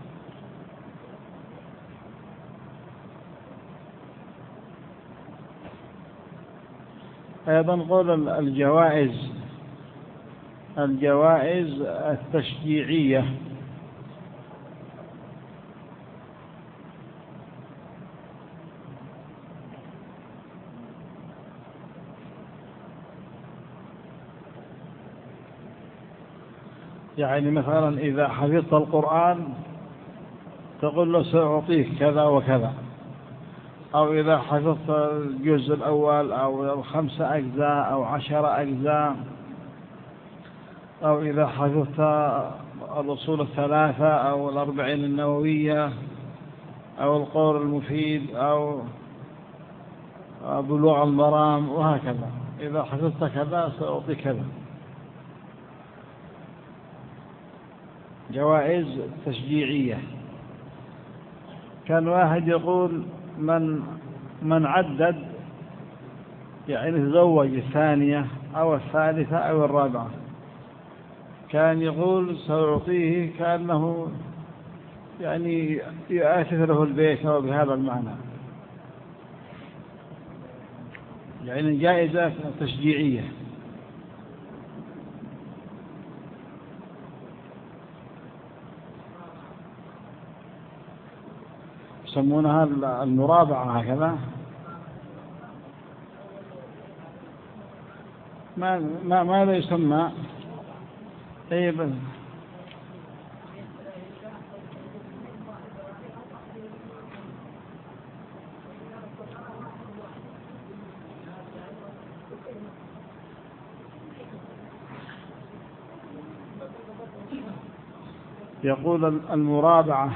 أيضا قول الجوائز، الجوائز التشجيعية، يعني مثلا إذا حفظت القرآن تقول له سأعطيك كذا وكذا، أو إذا حفظت الجزء الأول أو الخمسة أجزاء أو عشر أجزاء، أو إذا حفظت الأصول الثلاثة أو الأربعين النووية أو القول المفيد أو بلوغ المرام وهكذا، إذا حفظت كذا سأعطيك كذا. جوائز تشجيعية. كان واحد يقول من من عدد يعني تزوج الثانية أو الثالثة أو الرابعة، كان يقول سأعطيه كأنه يعني يؤسس له البيت أو بهذا المعنى، يعني جائزة تشجيعية. يسمونها المرابعة هكذا. ما ما ماذا يسمى؟ طيب يقول المرابعة،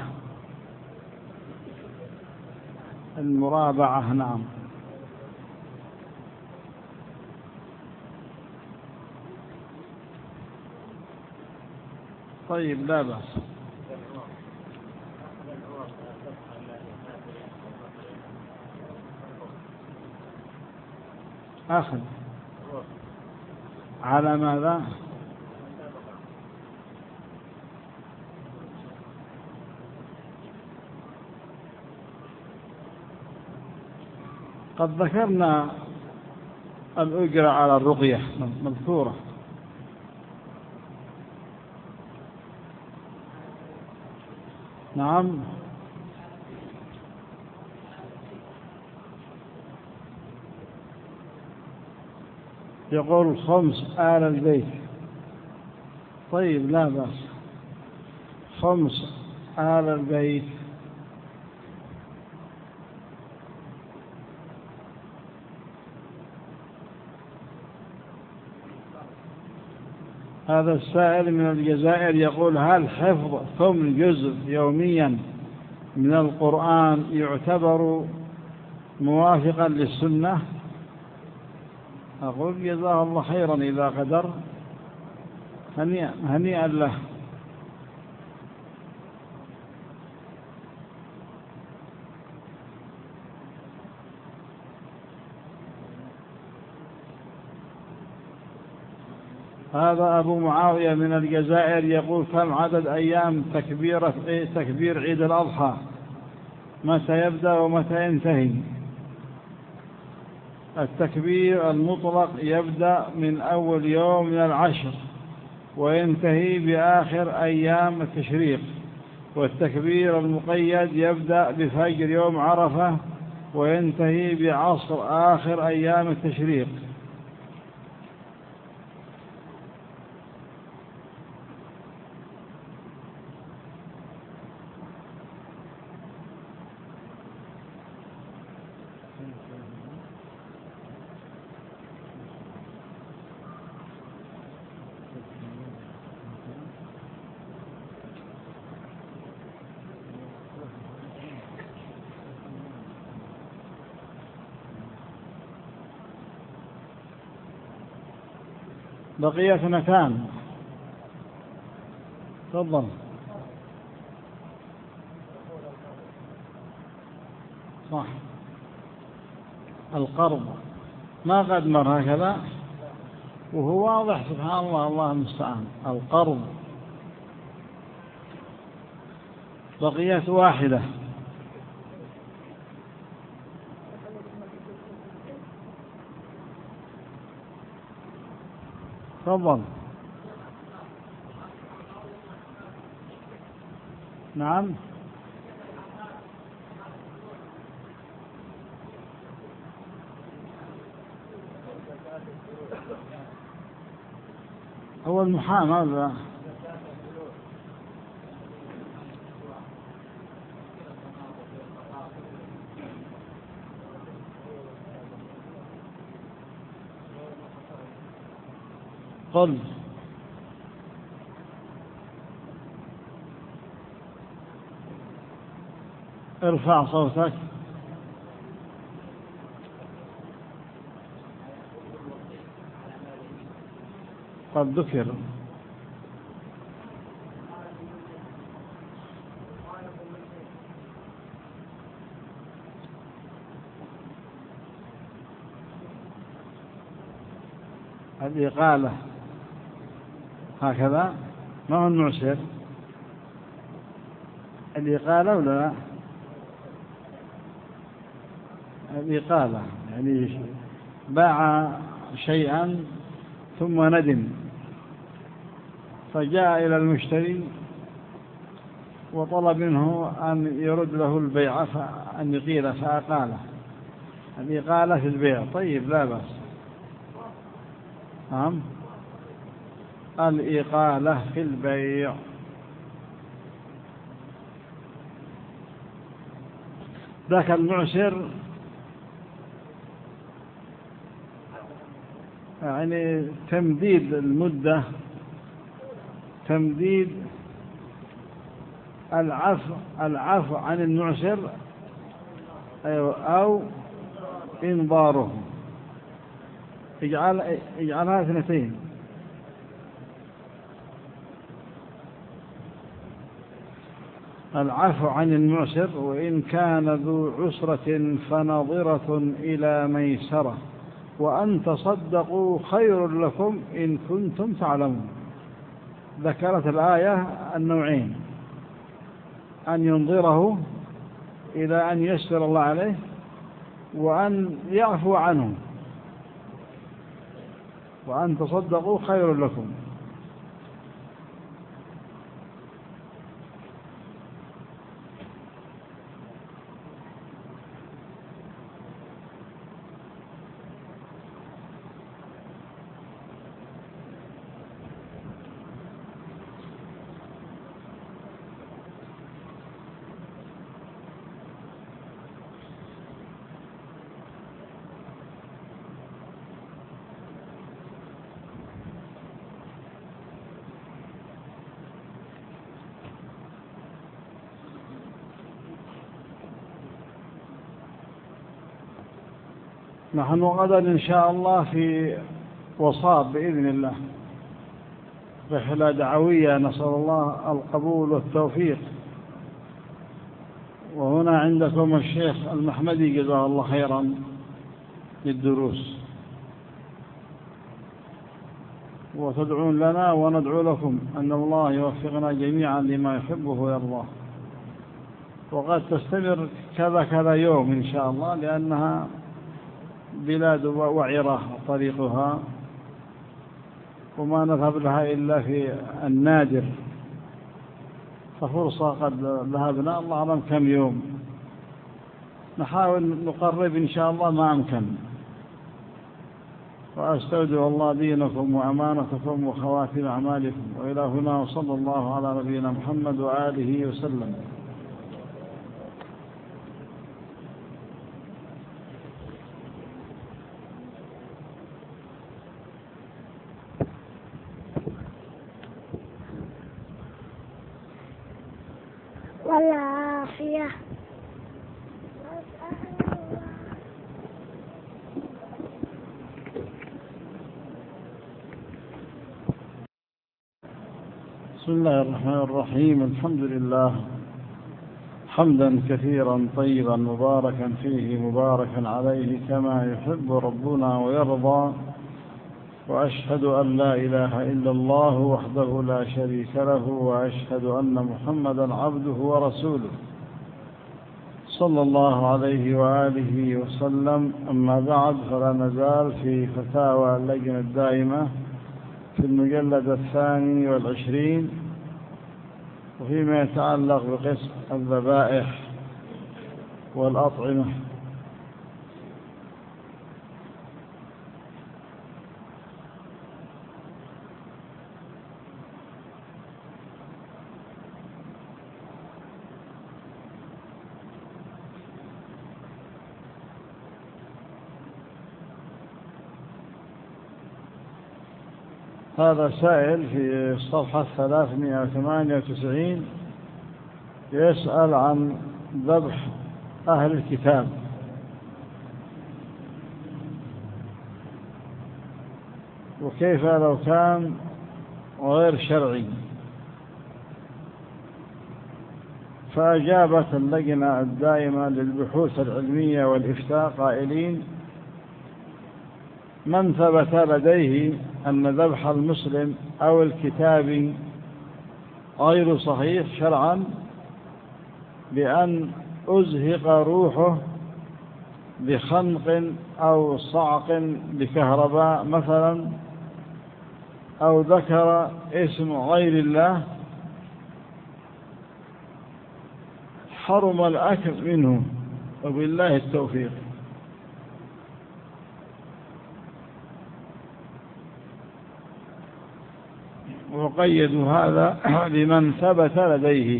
المرابعة نعم. طيب لا بأس. أخذ على ماذا؟ قد ذكرنا الأجرة على الرقية مذكورة. نعم. يقول خمس آل البيت. طيب لا بأس. خمس آل البيت هذا السائل من الجزائر يقول هل حفظ ثمن جزء يوميا من القرآن يعتبر موافقا للسنة؟ أقول جزاه الله خيرا إذا قدر، هنيئا هنيئا له. هذا أبو معاوية من الجزائر يقول كم عدد أيام تكبيرة تكبير عيد الأضحى؟ متى يبدأ ومتى ينتهي؟ التكبير المطلق يبدأ من أول يوم من العشر وينتهي بآخر أيام التشريق، والتكبير المقيد يبدأ بفجر يوم عرفة وينتهي بعصر آخر أيام التشريق. بقي اثنتان. تفضل. صح، القرض ما قد مر هكذا وهو واضح، سبحان الله، الله المستعان. القرض بقيت واحدة. تفضل. نعم. هو المحام هذا. قل. ارفع صوتك. قد ذكر. الإقالة هكذا، ما هو المعسر. الإقالة ولا لا؟ الإقالة يعني باع شيئا ثم ندم فجاء إلى المشتري وطلب منه أن يرد له البيع أن يقيل فأقاله. الإقالة في البيع. طيب، لا بأس. نعم، الإقالة في البيع. ذاك المعسر يعني تمديد المدة، تمديد العفو العفو عن المعسر أو إنظاره. اجعل اجعلها اثنتين. العفو عن المعسر وإن كان ذو عسرة فنظرة إلى ميسرة وأن تصدقوا خير لكم إن كنتم تعلمون. ذكرت الآية النوعين: أن ينظره إلى أن يسر الله عليه، وأن يعفو عنه، وأن تصدقوا خير لكم. نحن غدا إن شاء الله في وصاب بإذن الله، رحلة دعوية، نسأل الله القبول والتوفيق. وهنا عندكم الشيخ المحمدي جزاه الله خيرا للدروس، وتدعون لنا وندعو لكم أن الله يوفقنا جميعا لما يحبه ويرضاه. وقد تستمر كذا كذا يوم إن شاء الله، لأنها بلاد وعرة طريقها، وما نذهب لها إلا في النادر، ففرصة قد ذهبنا الله أعلم كم يوم، نحاول نقرب إن شاء الله ما أمكن. وأستودع الله دينكم وأمانتكم وخواتم أعمالكم، وإلى هنا وصلى الله على نبينا محمد وآله وسلم. والعافية. بسم الله الرحمن الرحيم. الحمد لله حمدا كثيرا طيبا مباركا فيه مباركا عليه كما يحب ربنا ويرضى، وأشهد أن لا إله إلا الله وحده لا شريك له، وأشهد أن محمدا عبده ورسوله صلى الله عليه وآله وسلم. أما بعد، فلا نزال في فتاوى اللجنة الدائمة في المجلد الثاني والعشرين، وفيما يتعلق بقسم الذبائح والأطعمة. هذا سائل في الصفحة ثلاثمائة وثمانية وتسعين يسأل عن ذبح أهل الكتاب، وكيف لو كان غير شرعي. فأجابت اللجنة الدائمة للبحوث العلمية والإفتاء قائلين: من ثبت لديه أن ذبح المسلم أو الكتابي غير صحيح شرعا بأن أزهق روحه بخنق أو صعق بكهرباء مثلا، أو ذكر اسم غير الله، حرم الأكل منه، وبالله التوفيق. وقيدوا هذا لمن ثبت لديه،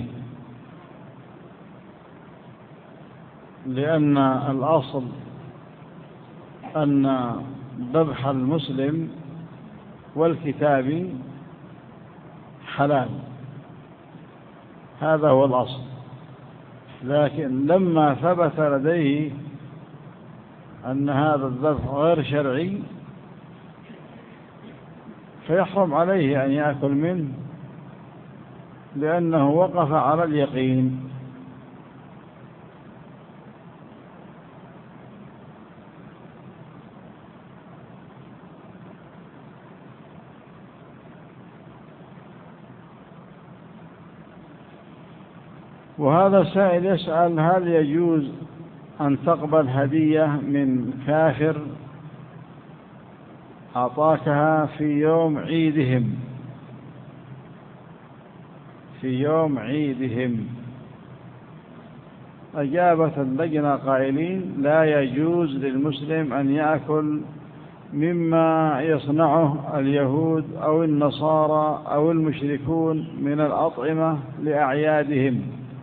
لأن الأصل أن ذبح المسلم والكتاب حلال، هذا هو الأصل. لكن لما ثبت لديه أن هذا الذبح غير شرعي، فيحرم عليه أن يأكل منه، لأنه وقف على اليقين. وهذا السائل يسأل: هل يجوز أن تقبل هدية من كافر أعطاكها في يوم عيدهم في يوم عيدهم؟ أجابت اللجنة قائلين: لا يجوز للمسلم أن يأكل مما يصنعه اليهود أو النصارى أو المشركون من الأطعمة لأعيادهم،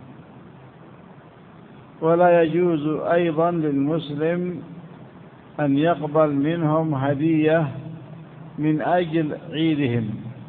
ولا يجوز أيضا للمسلم أن يقبل منهم هدية من أجل عيدهم،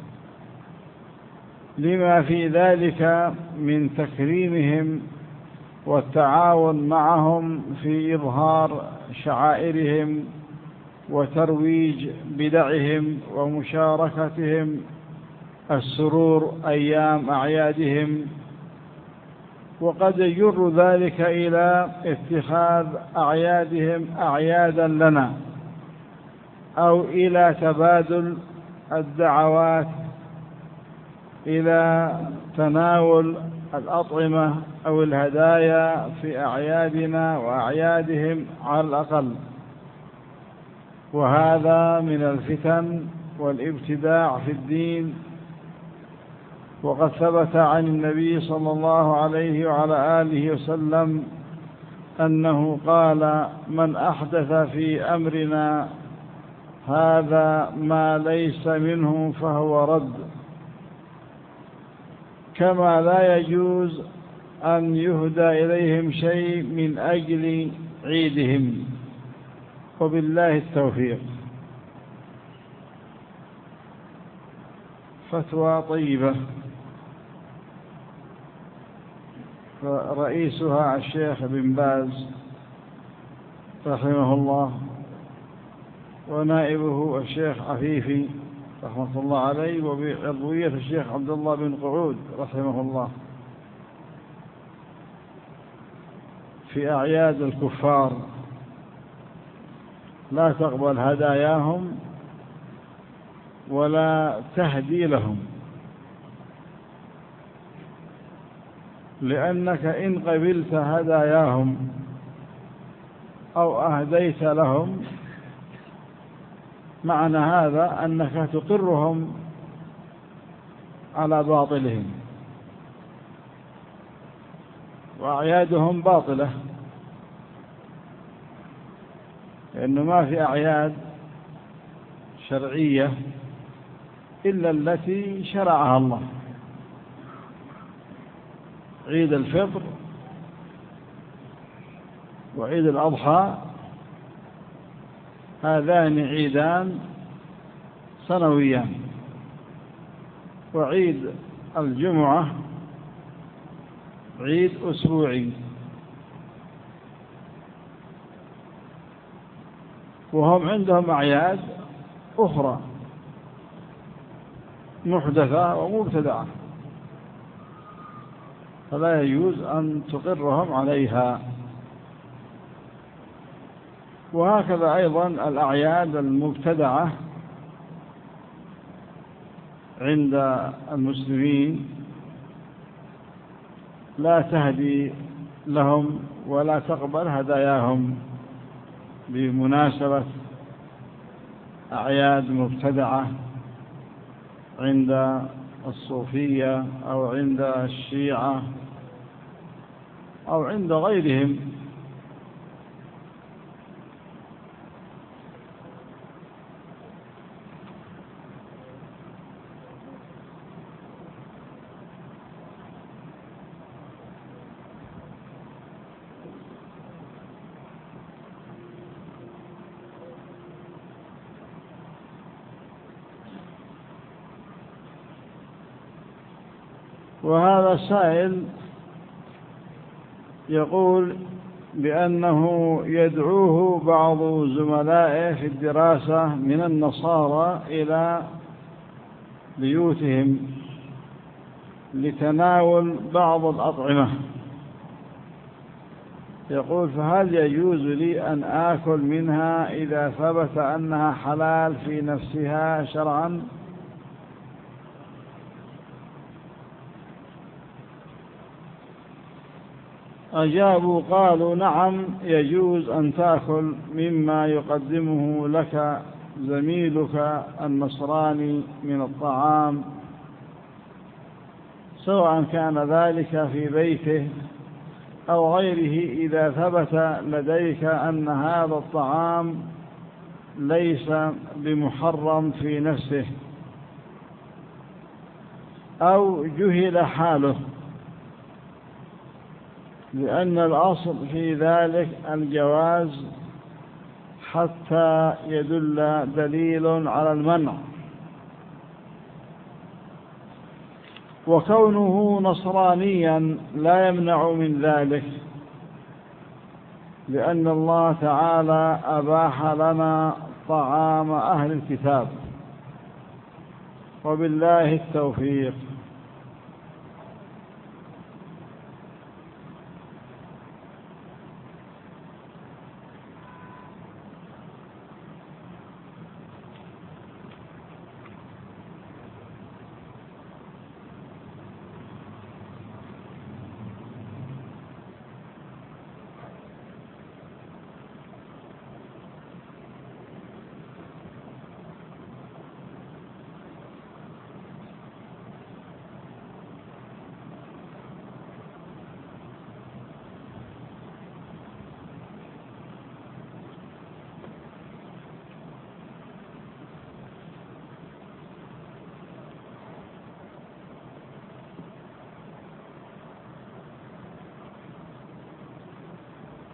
لما في ذلك من تكريمهم والتعاون معهم في إظهار شعائرهم وترويج بدعهم ومشاركتهم السرور أيام أعيادهم. وقد يجر ذلك إلى اتخاذ أعيادهم أعيادا لنا، أو إلى تبادل الدعوات إلى تناول الأطعمة أو الهدايا في أعيادنا وأعيادهم على الأقل. وهذا من الفتن والابتداع في الدين. وقد ثبت عن النبي صلى الله عليه وعلى آله وسلم أنه قال: من أحدث في أمرنا هذا ما ليس منه فهو رد. كما لا يجوز أن يهدى إليهم شيء من أجل عيدهم. وبالله التوفيق. فتوى طيبة، رئيسها الشيخ بن باز رحمه الله، ونائبه الشيخ عفيفي رحمة الله عليه، وبعضوية الشيخ عبد الله بن قعود رحمه الله، في أعياد الكفار لا تقبل هداياهم ولا تهدي لهم، لأنك إن قبلت هداياهم أو أهديت لهم معنى هذا أنك تقرهم على باطلهم، وأعيادهم باطلة، لأنه ما في أعياد شرعية إلا التي شرعها الله. عيد الفطر وعيد الأضحى هذان عيدان سنويان، وعيد الجمعة عيد أسبوعي. وهم عندهم أعياد أخرى محدثة ومبتدعة، فلا يجوز أن تقرهم عليها. وهكذا أيضا الأعياد المبتدعة عند المسلمين لا تهدي لهم ولا تقبل هداياهم بمناسبة أعياد مبتدعة عند الصوفية أو عند الشيعة أو عند غيرهم. وهذا السائل يقول بأنه يدعوه بعض زملائه في الدراسة من النصارى إلى بيوتهم لتناول بعض الأطعمة. يقول: فهل يجوز لي أن آكل منها إذا ثبت أنها حلال في نفسها شرعا؟ أجابوا قالوا: نعم، يجوز أن تأكل مما يقدمه لك زميلك النصراني من الطعام، سواء كان ذلك في بيته أو غيره، إذا ثبت لديك أن هذا الطعام ليس بمحرم في نفسه أو جهل حاله، لأن الأصل في ذلك الجواز حتى يدل دليل على المنع. وكونه نصرانيا لا يمنع من ذلك، لأن الله تعالى أباح لنا طعام أهل الكتاب. وبالله التوفيق.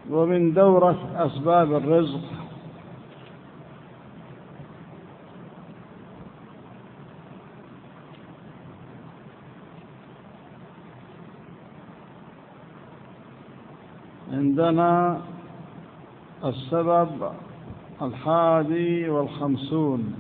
ومن دورة أسباب الرزق عندنا السبب الحادي والخمسون.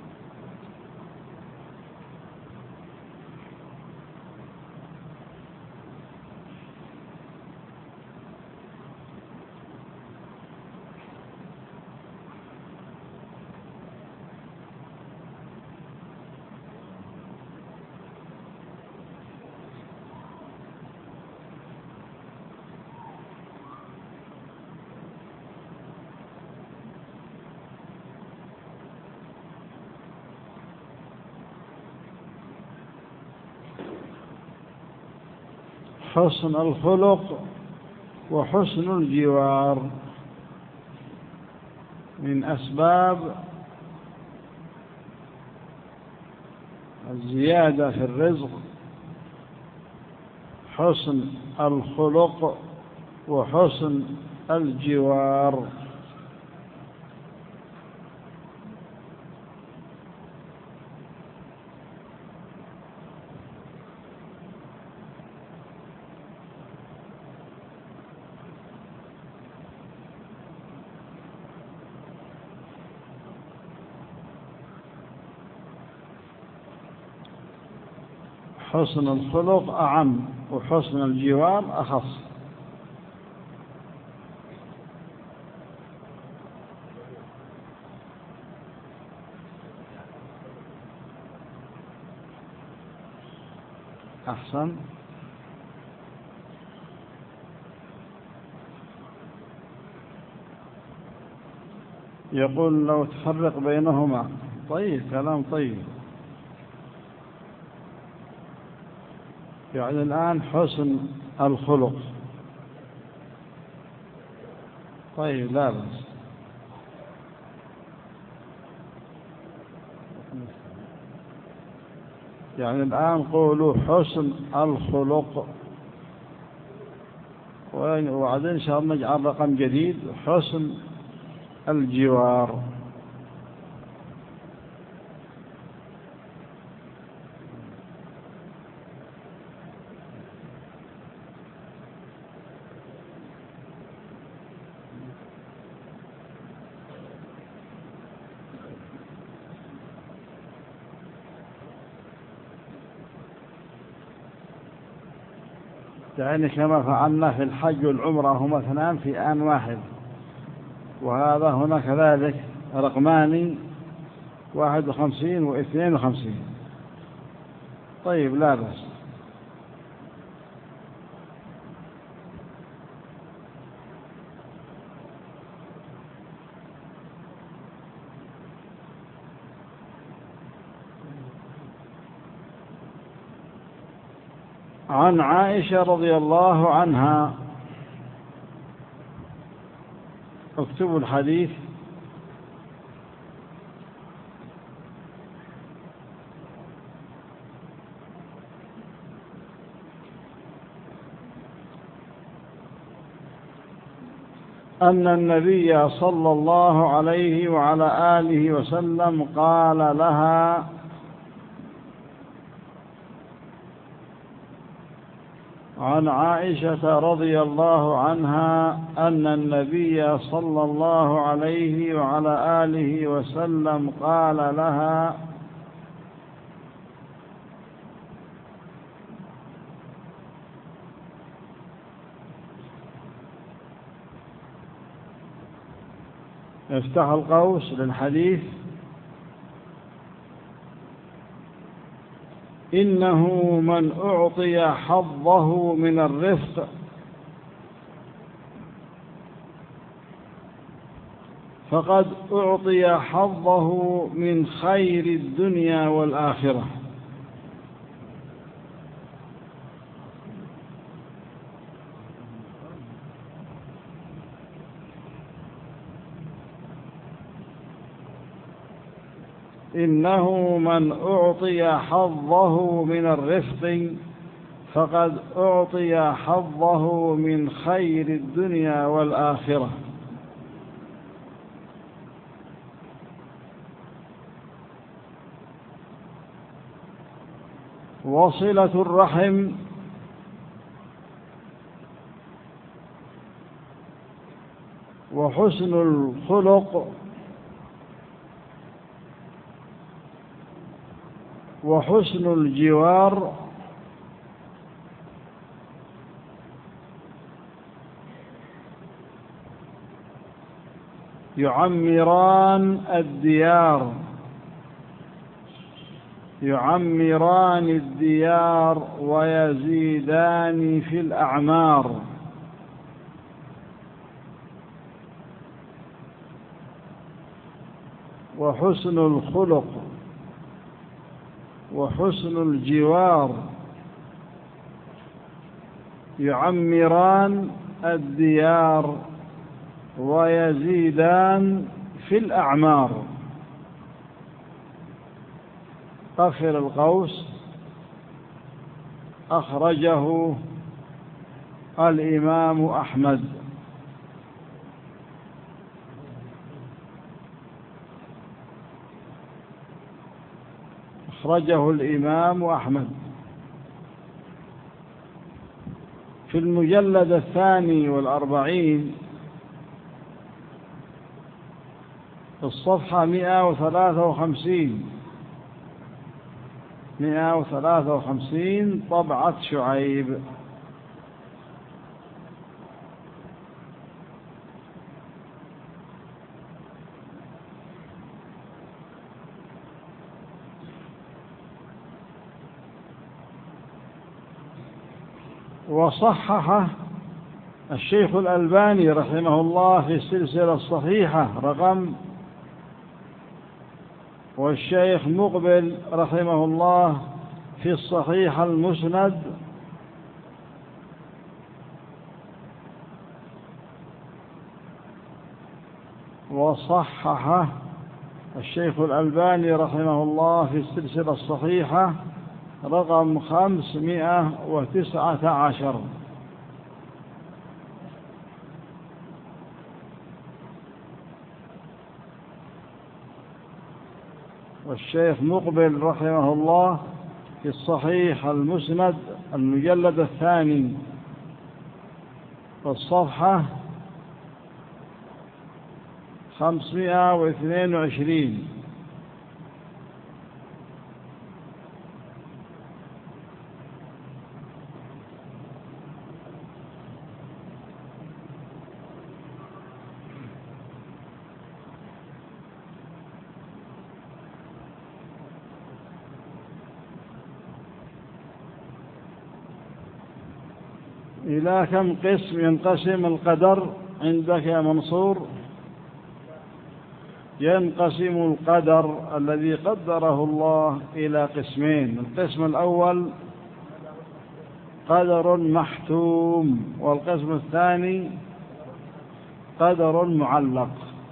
حسن الخلق وحسن الجوار من أسباب الزيادة في الرزق، حسن الخلق وحسن الجوار. حسن الخلق أعم وحسن الجوار أخص. أحسن. يقول لو تفرق بينهما. طيب، كلام طيب. يعني الآن حسن الخلق. طيب، لا بأس. يعني الآن قولوا حسن الخلق، وبعدين إن شاء الله نجعل رقم جديد حسن الجوار. يعني كما فعلنا في الحج والعمرة هما اثنان في آن واحد، وهذا هنا كذلك رقمان واحد وخمسين واثنين وخمسين. طيب، لا بأس. عن عائشة رضي الله عنها، اكتبوا الحديث. أن النبي صلى الله عليه وعلى آله وسلم قال لها: عن عائشة رضي الله عنها أن النبي صلى الله عليه وعلى آله وسلم قال لها: افتح القوس للحديث: إنه من أعطي حظه من الرفق فقد أعطي حظه من خير الدنيا والآخرة. إنه من أعطي حظه من الرفق فقد أعطي حظه من خير الدنيا والآخرة. وصلة الرحم وحسن الخلق وحسن الجوار يعمران الديار يعمران الديار ويزيدان في الأعمار. وحسن الخلق وحسن الجوار يعمران الديار ويزيدان في الأعمار. قفل القوس. أخرجه الإمام أحمد. أخرجه الإمام أحمد في المجلد الثاني والأربعين الصفحة مئة وثلاثة وخمسين مئة وثلاثة وخمسين طبعة شعيب. وصححه الشيخ الألباني رحمه الله في السلسلة الصحيحة رقم، والشيخ مقبل رحمه الله في الصحيح المسند وصححه الشيخ الألباني رحمه الله في السلسلة الصحيحة رقم خمسمائة وتسعة عشر. والشيخ مقبل رحمه الله في الصحيح المسند المجلد الثاني والصفحة خمسمائة واثنين وعشرين. إلى كم قسم ينقسم القدر عندك يا منصور؟ ينقسم القدر الذي قدره الله إلى قسمين. القسم الأول قدر محتوم، والقسم الثاني قدر معلق.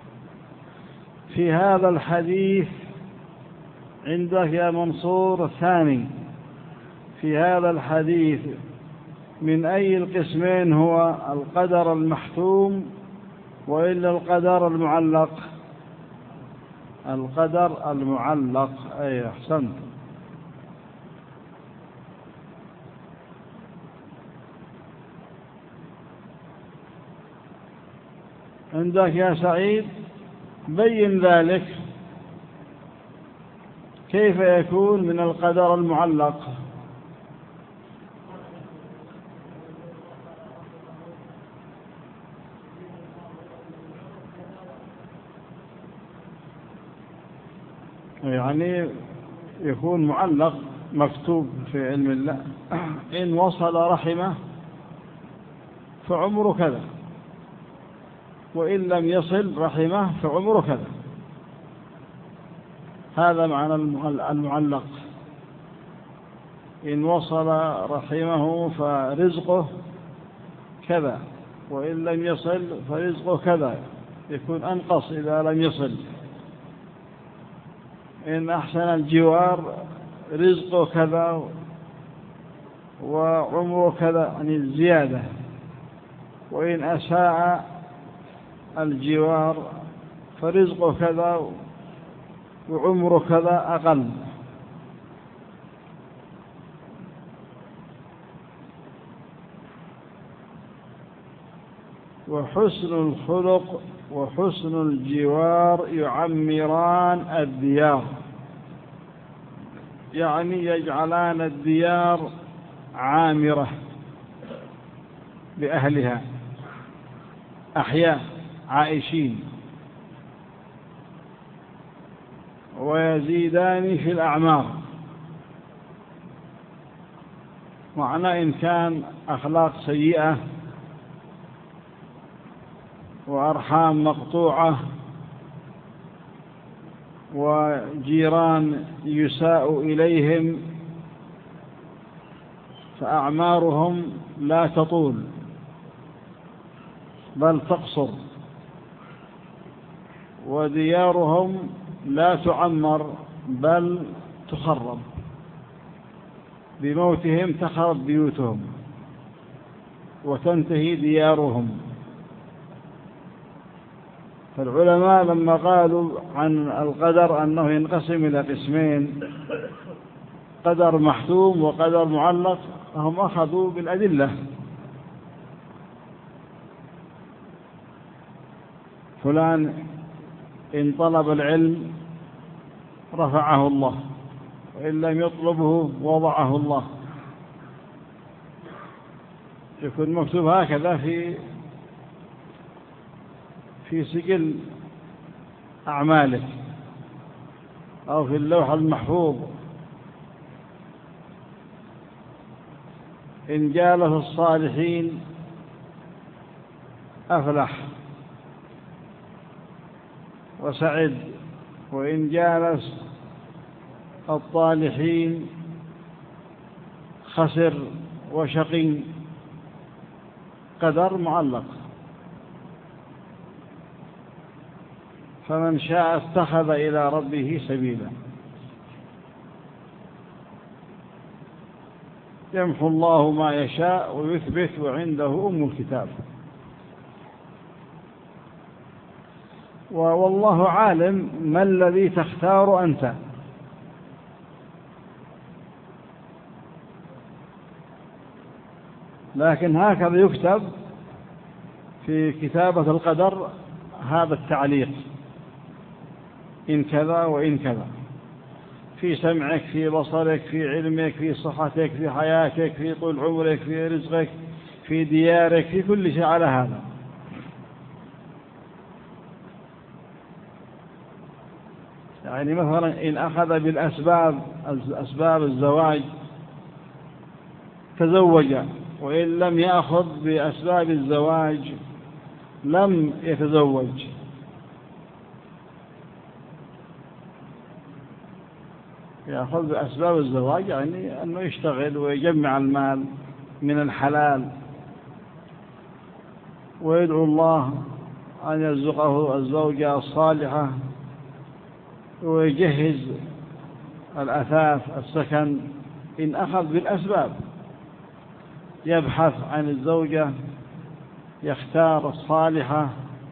في هذا الحديث عندك يا منصور الثاني، في هذا الحديث من أي القسمين هو؟ القدر المحتوم وإلا القدر المعلق؟ القدر المعلق. أي أحسنت. عندك يا سعيد بين ذلك، كيف يكون من القدر المعلق؟ يعني يكون معلق مكتوب في علم الله إن وصل رحمه فعمره كذا، وإن لم يصل رحمه فعمره كذا. هذا معنى المعلق. إن وصل رحمه فرزقه كذا، وإن لم يصل فرزقه كذا، يكون أنقص إذا لم يصل. إن أحسن الجوار رزقه كذا، وعمره كذا، يعني الزيادة. وإن أساء الجوار فرزقه كذا وعمره كذا أقل. وحسن الخلق وحسن الجوار يعمران الديار، يعني يجعلان الديار عامرة بأهلها، أحياء عائشين، ويزيدان في الأعمار. معنى إن كان أخلاق سيئة وأرحام مقطوعة وجيران يساء إليهم فأعمارهم لا تطول بل تقصر، وديارهم لا تعمر بل تخرب، بموتهم تخرب بيوتهم وتنتهي ديارهم. فالعلماء لما قالوا عن القدر أنه ينقسم إلى قسمين، قدر محتوم وقدر معلق، هم أخذوا بالأدلة. فلان إن طلب العلم رفعه الله، وإن لم يطلبه وضعه الله. يكون مكتوب هكذا في في سجل أعمالك أو في اللوح المحفوظ. إن جالس الصالحين أفلح وسعد، وإن جالس الطالحين خسر وشقي. قدر معلق، فمن شاء اتخذ إلى ربه سبيلا. يمحو الله ما يشاء ويثبت وعنده أم الكتاب. والله عالم ما الذي تختار أنت. لكن هكذا يكتب في كتابة القدر هذا التعليق: إن كذا وإن كذا، في سمعك، في بصرك، في علمك، في صحتك، في حياتك، في طول عمرك، في رزقك، في ديارك، في كل شيء على هذا. يعني مثلا إن أخذ بالأسباب، أسباب الزواج تزوج، وإن لم يأخذ بأسباب الزواج لم يتزوج. يأخذ بأسباب الزواج يعني أنه يشتغل ويجمع المال من الحلال، ويدعو الله أن يرزقه الزوجة الصالحة، ويجهز الأثاث السكن. إن أخذ بالأسباب يبحث عن الزوجة، يختار الصالحة،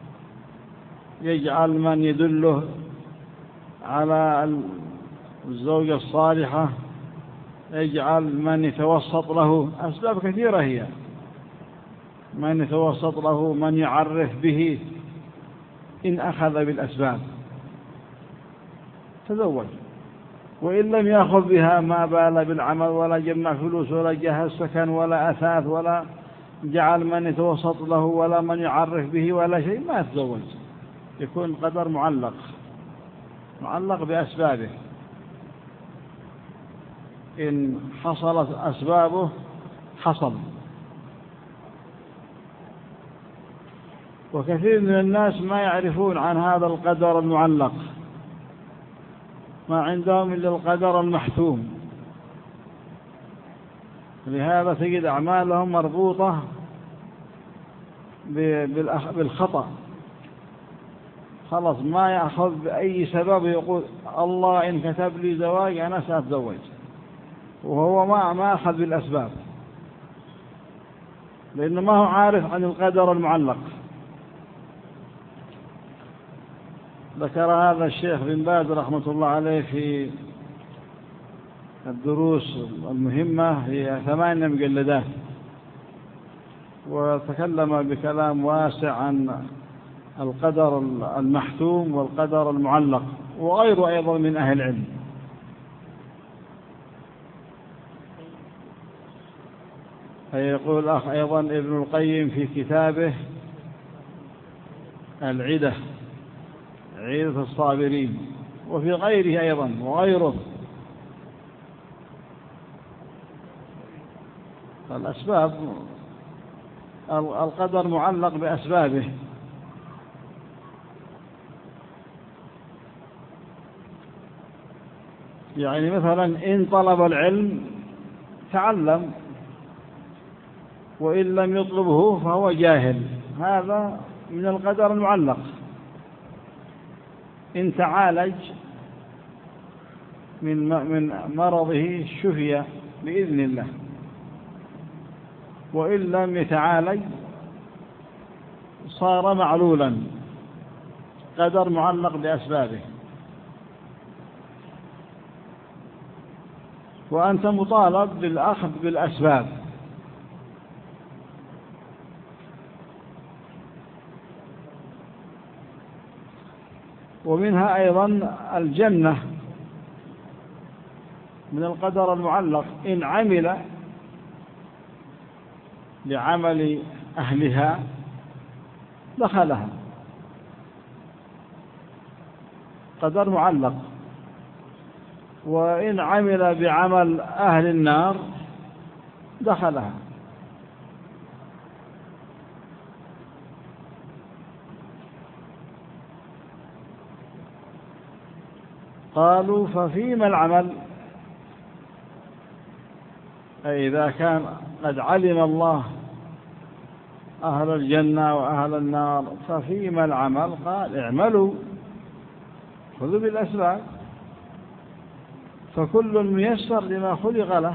يجعل من يدله على الزوجة الصالحة، يجعل من يتوسط له. أسباب كثيرة هي، من يتوسط له، من يعرف به. إن أخذ بالأسباب تزوج، وإن لم يأخذ بها ما بال بالعمل ولا جمع فلوس ولا جهز سكن ولا أثاث ولا جعل من يتوسط له ولا من يعرف به ولا شيء، ما يتزوج. يكون قدر معلق، معلق بأسبابه. إن حصلت أسبابه حصل. وكثير من الناس ما يعرفون عن هذا القدر المعلق، ما عندهم إلا القدر المحتوم. لهذا تجد أعمالهم مربوطة بالخطأ. خلاص ما يأخذ بأي سبب، يقول الله إن كتب لي زواج أنا سأتزوج، وهو ما ما أخذ بالأسباب. لأنه ما هو عارف عن القدر المعلق. ذكر هذا الشيخ بن باز رحمة الله عليه في الدروس المهمة، هي ثمانية مجلدات، وتكلم بكلام واسع عن القدر المحتوم والقدر المعلق، وغيره أيضا من أهل العلم. يقول الأخ أيضا ابن القيم في كتابه العدة، عدة الصابرين، وفي غيره أيضا وغيره، الأسباب القدر معلق بأسبابه. يعني مثلا إن طلب العلم تعلم، وإن لم يطلبه فهو جاهل، هذا من القدر المعلق. إن تعالج من من مرضه شفي بإذن الله، وإن لم يتعالج صار معلولا، قدر معلق بأسبابه. وأنت مطالب بالأخذ بالأسباب. ومنها أيضا الجنة من القدر المعلق، إن عمل لعمل أهلها دخلها، قدر معلق. وإن عمل بعمل أهل النار دخلها. قالوا ففيما العمل؟ أي إذا كان قد علم الله أهل الجنة وأهل النار ففيما العمل؟ قال اعملوا، خذوا بالأسباب، فكل ميسر لما خلق له.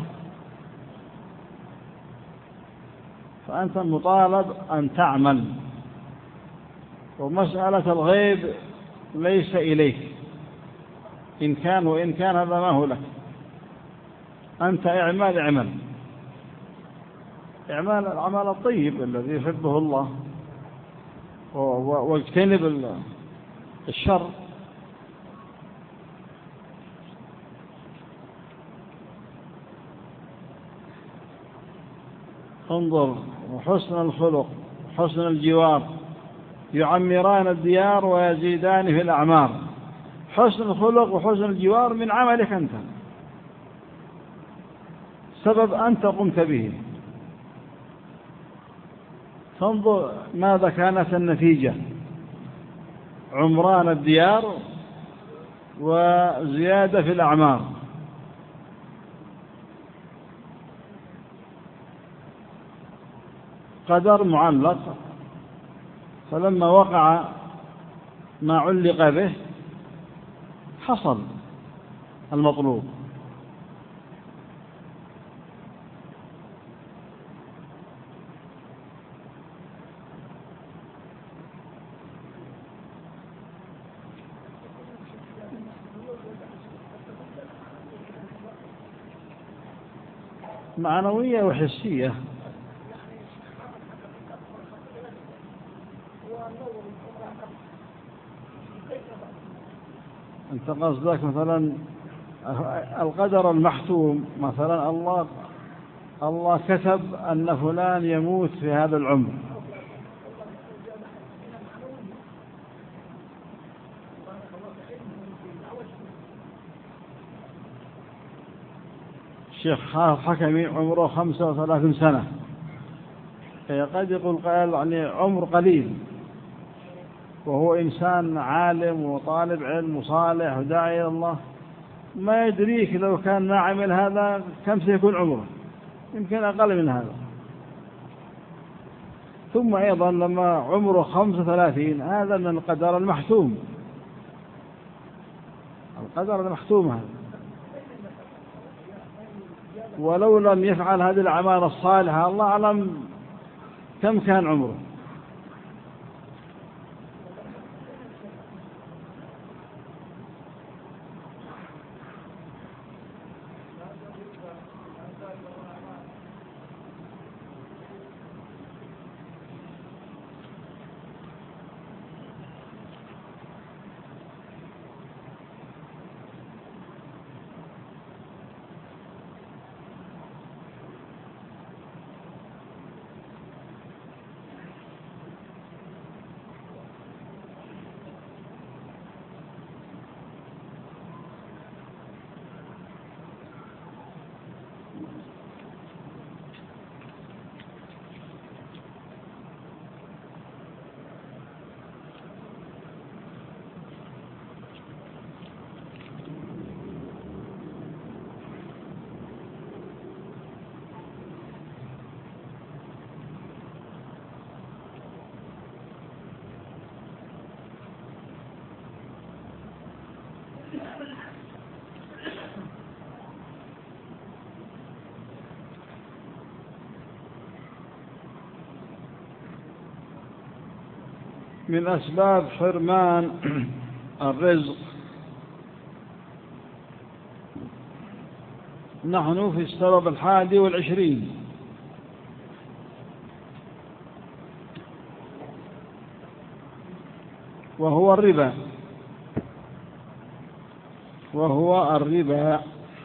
فأنت مطالب أن تعمل، ومسألة الغيب ليس إليك، إن كان وإن كان هذا ما هو لك. أنت اعمل اعمل اعمال العمل الطيب الذي يحبه الله، واجتنب الشر. انظر، وحسن الخلق حسن الجوار يعمران الديار ويزيدان في الأعمار. حسن الخلق وحسن الجوار من عملك أنت، سبب أنت قمت به. فانظر ماذا كانت النتيجة: عمران الديار وزيادة في الأعمار. قدر معلق، فلما وقع ما علق به حصل المطلوب. معنوية وحسية. أنت قصدك مثلا القدر المحتوم، مثلا الله الله كتب أن فلان يموت في هذا العمر، الشيخ حكمي عمره خمسة وثلاثين سنة، قد يقول قال يعني عمر قليل، وهو إنسان عالم وطالب علم وصالح وداعي إلى الله، ما يدريك لو كان ما عمل هذا كم سيكون عمره، يمكن أقل من هذا. ثم أيضا لما عمره خمسة وثلاثين هذا من القدر المحتوم، القدر المحتوم هذا. ولو لم يفعل هذه الأعمال الصالحة الله أعلم كم كان عمره؟ من أسباب حرمان الرزق نحن في السبب الحادي والعشرين، وهو الربا وهو الربا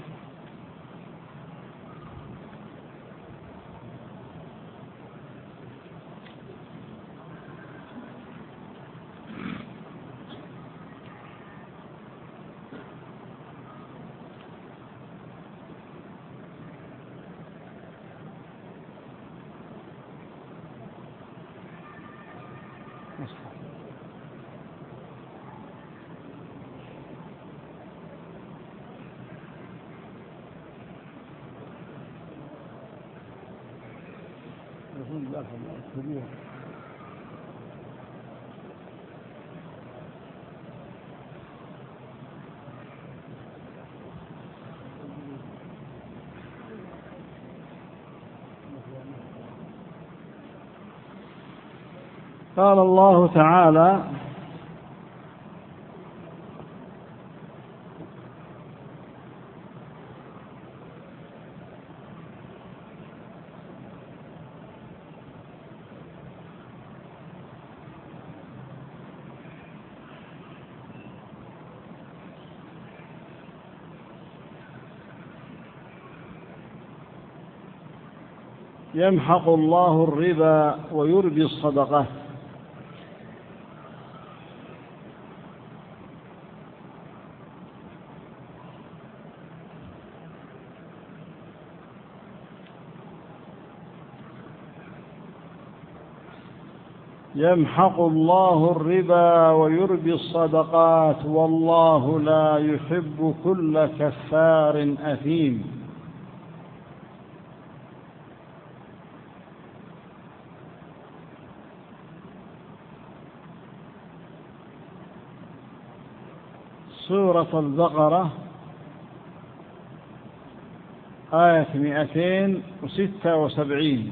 قال الله تعالى: يمحق الله الربا ويربي الصدقة. يمحق الله الربا ويربي الصدقات والله لا يحب كل كفار أثيم. سورة البقرة آية مئتين وستة وسبعين.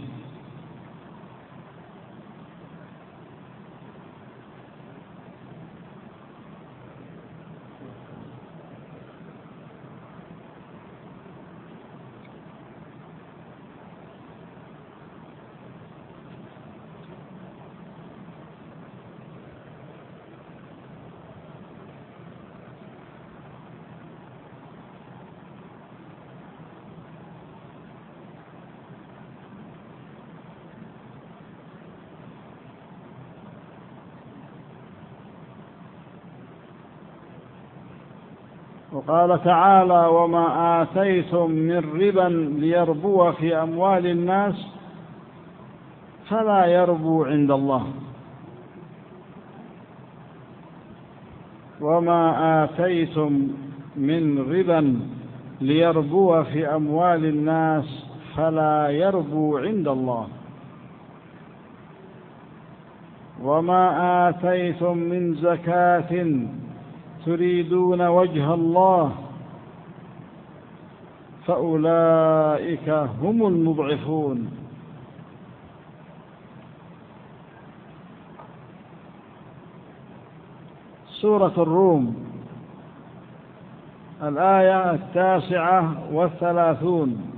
وقال تعالى: وما آتيتم من ربا ليربو في أموال الناس فلا يربو عند الله. وما آتيتم من ربا ليربو في أموال الناس فلا يربو عند الله. وما آتيتم من زكاة تريدون وجه الله فأولئك هم المضعفون. سورة الروم، الآية التاسعة والثلاثون.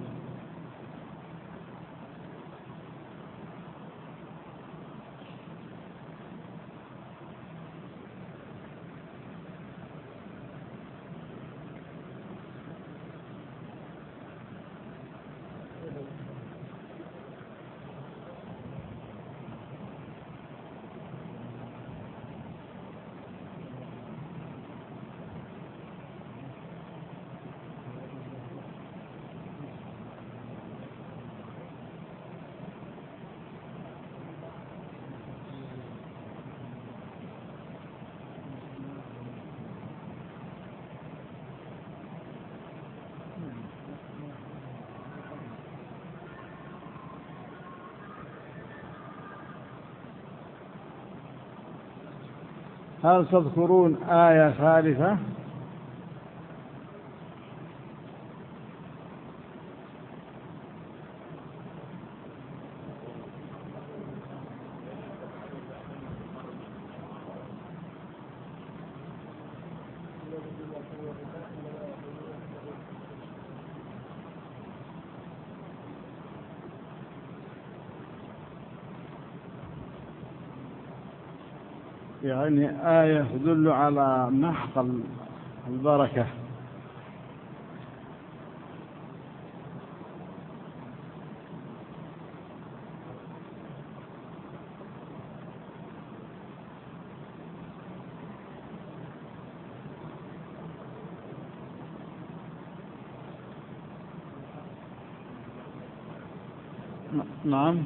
هل تذكرون آية ثالثة؟ يعني آية تدل على محق البركة. نعم.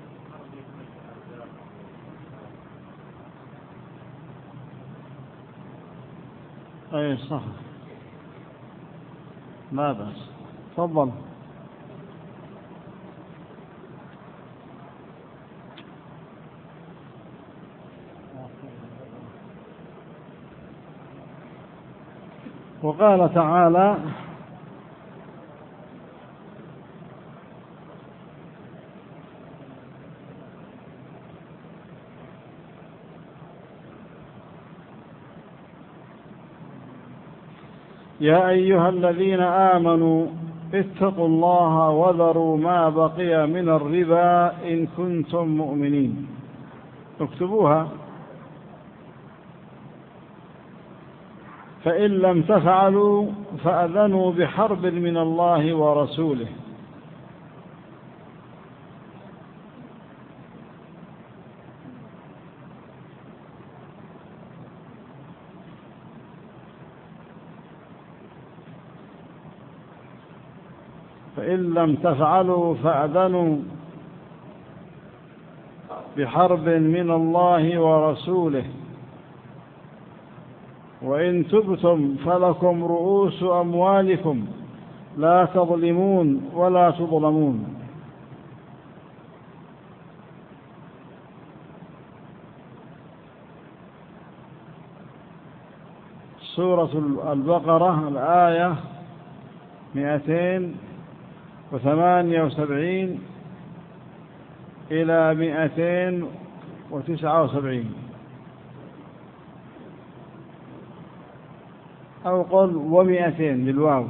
أي صح، لا بأس، تفضل. وقال تعالى: يا أيها الذين آمنوا اتقوا الله وذروا ما بقي من الربا إن كنتم مؤمنين. اكتبوها. فإن لم تفعلوا فأذنوا بحرب من الله ورسوله. فإن لم تفعلوا فأذنوا بحرب من الله ورسوله، وإن تبتم فلكم رؤوس أموالكم لا تظلمون ولا تظلمون. سورة البقرة، الآية مئتين وثمانية وسبعين إلى مئتين وتسعة وسبعين، أو قل ومئتين بالواو،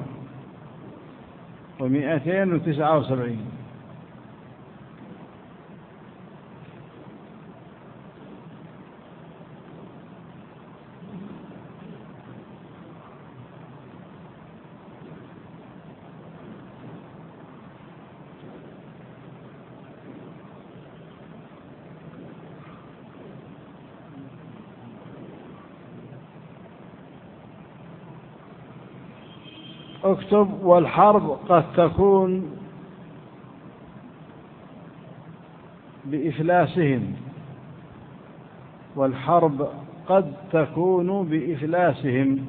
ومئتين وتسعة وسبعين. اكتب: والحرب قد تكون بإفلاسهم، والحرب قد تكون بإفلاسهم.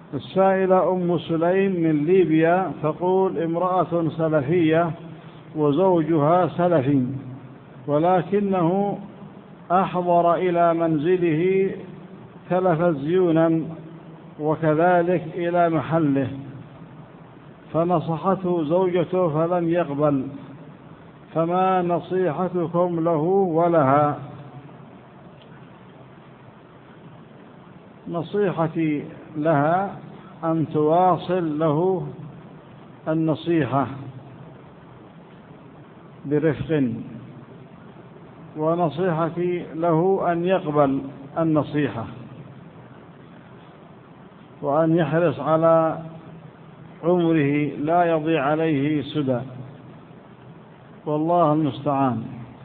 السائلة أم سليم من ليبيا تقول: امرأة سلفية وزوجها سلفي، ولكنه أحضر إلى منزله تلفزيونا وكذلك إلى محله، فنصحته زوجته فلم يقبل، فما نصيحتكم له ولها؟ نصيحتي لها أن تواصل له النصيحة برفق، ونصيحتي له أن يقبل النصيحة وأن يحرص على عمره لا يضيع عليه سدى، والله المستعان.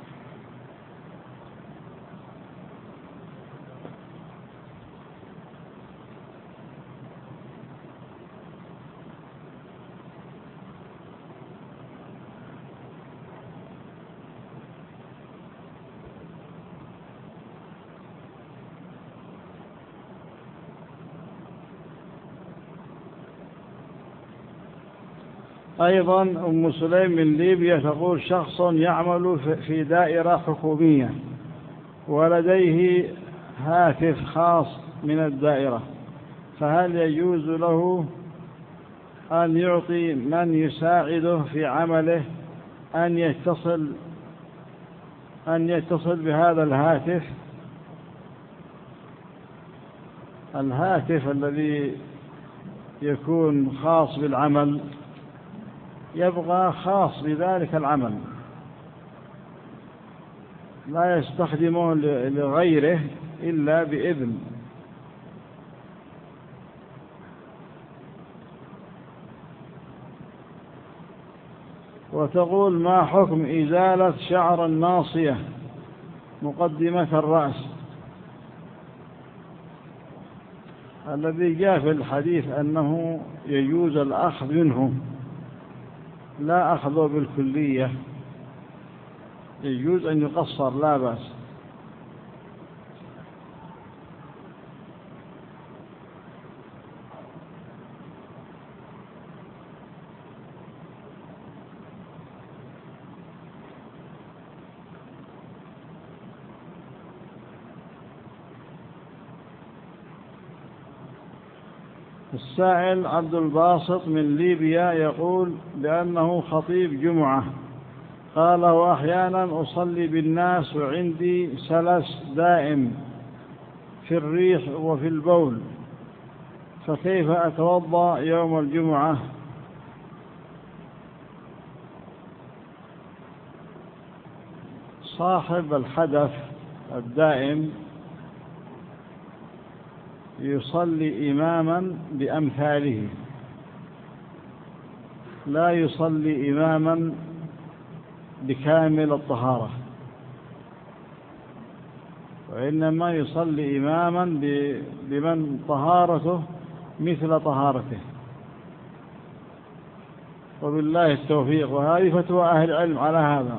أيضا أم سليم من ليبيا تقول: شخص يعمل في دائرة حكومية ولديه هاتف خاص من الدائرة، فهل يجوز له أن يعطي من يساعده في عمله أن يتصل أن يتصل بهذا الهاتف؟ الهاتف الذي يكون خاص بالعمل يبقى خاص بذلك العمل، لا يستخدمه لغيره إلا بإذن. وتقول: ما حكم إزالة شعر الناصية مقدمة الرأس؟ الذي جاء في الحديث أنه يجوز الأخذ منه، لا أخذه بالكلية، يجوز أن يقصر لا بأس. السائل عبد الباسط من ليبيا يقول بأنه خطيب جمعة، قال: وأحيانا أصلي بالناس وعندي سلس دائم في الريح وفي البول، فكيف أتوضأ يوم الجمعة؟ صاحب الحدث الدائم يصلي إماما بأمثاله، لا يصلي إماما بكامل الطهارة، وإنما يصلي إماما بمن طهارته مثل طهارته، وبالله التوفيق. وهذه فتوى أهل العلم على هذا.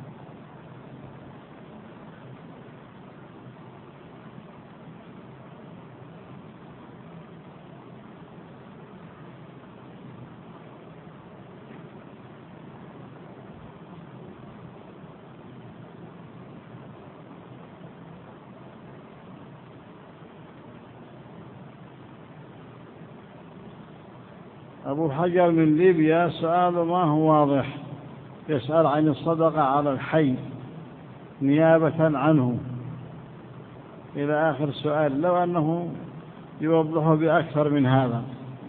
أبو حجر من ليبيا سؤال ما هو واضح، يسأل عن الصدقة على الحي نيابة عنه إلى آخر سؤال، لو أنه يوضحه بأكثر من هذا.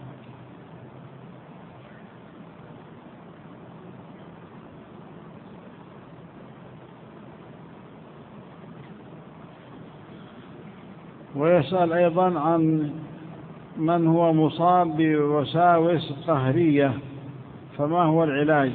ويسأل أيضا عن من هو مصاب بوساوس قهرية، فما هو العلاج؟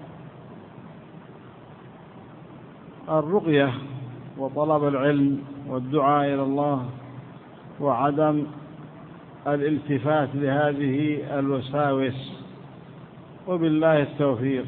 الرقية وطلب العلم والدعاء إلى الله وعدم الالتفات لهذه الوساوس، وبالله التوفيق.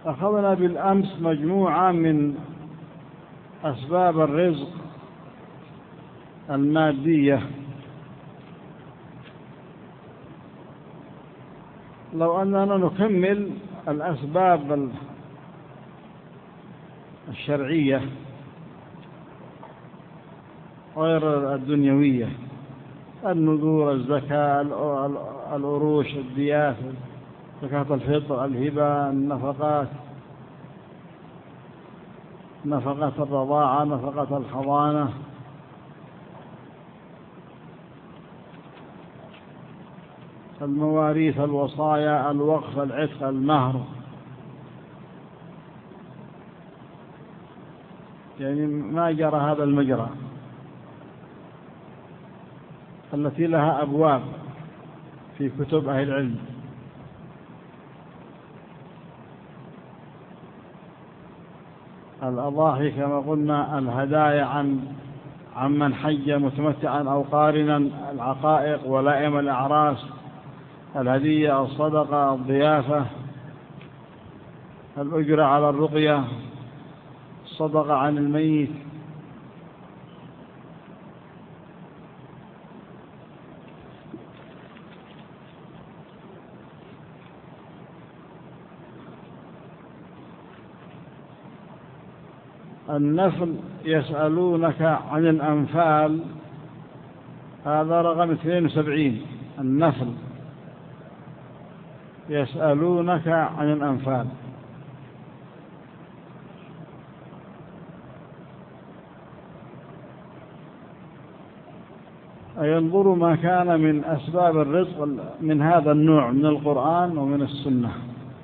أخذنا بالأمس مجموعة من أسباب الرزق المادية. لو أننا نكمل الأسباب الشرعية غير الدنيوية، النذور، الزكاة، العروش، الديات، زكاة الفطر، الهبة، النفقات، نفقة الرضاعة، نفقة الحضانة، المواريث، الوصايا، الوقف، العتق، المهر، يعني ما جرى هذا المجرى التي لها أبواب في كتب أهل العلم. الأضاحي كما قلنا، الهدايا عن عمن حج متمتعا أو قارنا، العقائق، ولائم الأعراس، الهدية، الصدقة، الضيافة، الأجرة على الرقية، الصدقة عن الميت. النفل يسألونك عن الأنفال، هذا رقم اثنين وسبعين. النفل يسألونك عن الأنفال. ينظر ما كان من أسباب الرزق من هذا النوع من القرآن ومن السنة.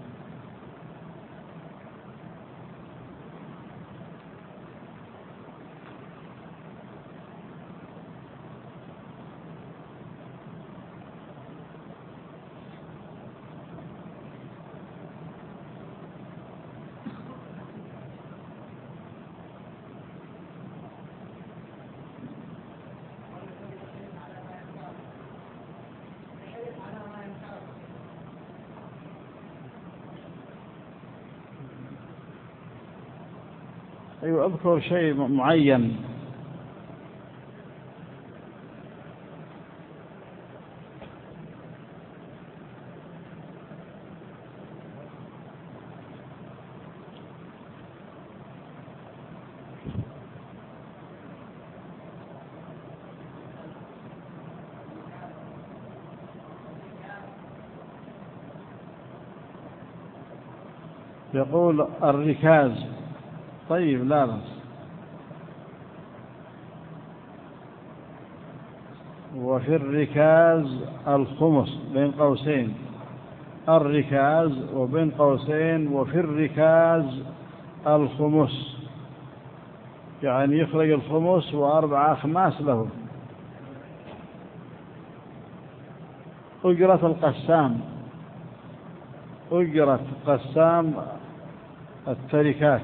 أيوة، أذكر شيء معين. يقول الركاز. طيب، لا بس. وفي الركاز الخمس بين قوسين، الركاز وبين قوسين وفي الركاز الخمس، يعني يخرج الخمس وأربعة أخماس له. أجرة القسام، أجرة قسام التركات.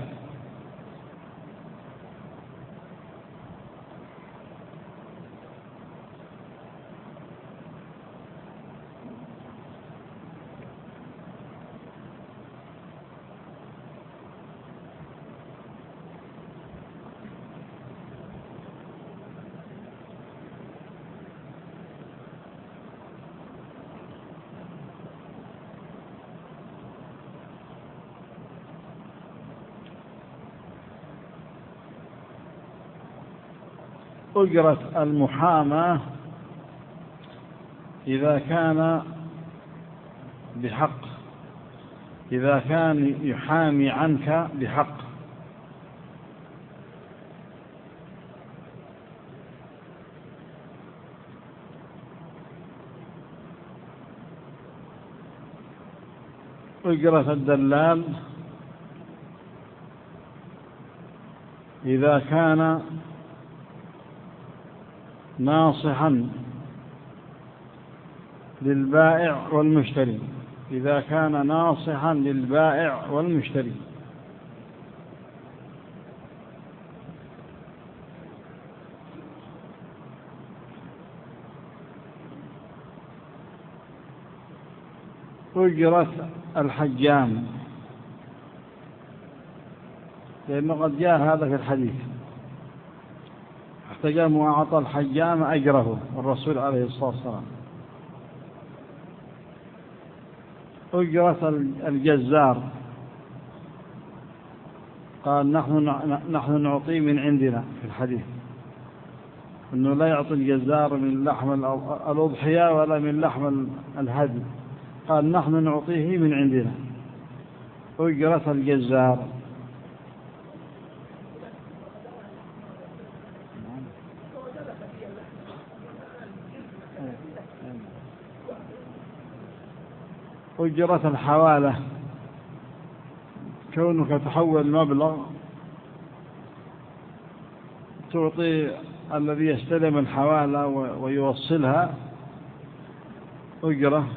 أجرة المحاماة إذا كان بحق، إذا كان يحامي عنك بحق. أجرة الدلال إذا كان ناصحا للبائع والمشتري، إذا كان ناصحا للبائع والمشتري. أجرة الحجام لأنه قد جاء هذا في الحديث: احتجم وأعطى الحجام أجره الرسول عليه الصلاة والسلام. أجرة الجزار قال: نحن نحن نعطيه من عندنا في الحديث، أنه لا يعطي الجزار من لحم الأضحية ولا من لحم الهدي، قال: نحن نعطيه من عندنا أجرة الجزار. أجرة الحوالة، كونك تحول مبلغ تعطي الذي يستلم الحوالة ويوصلها أجرة،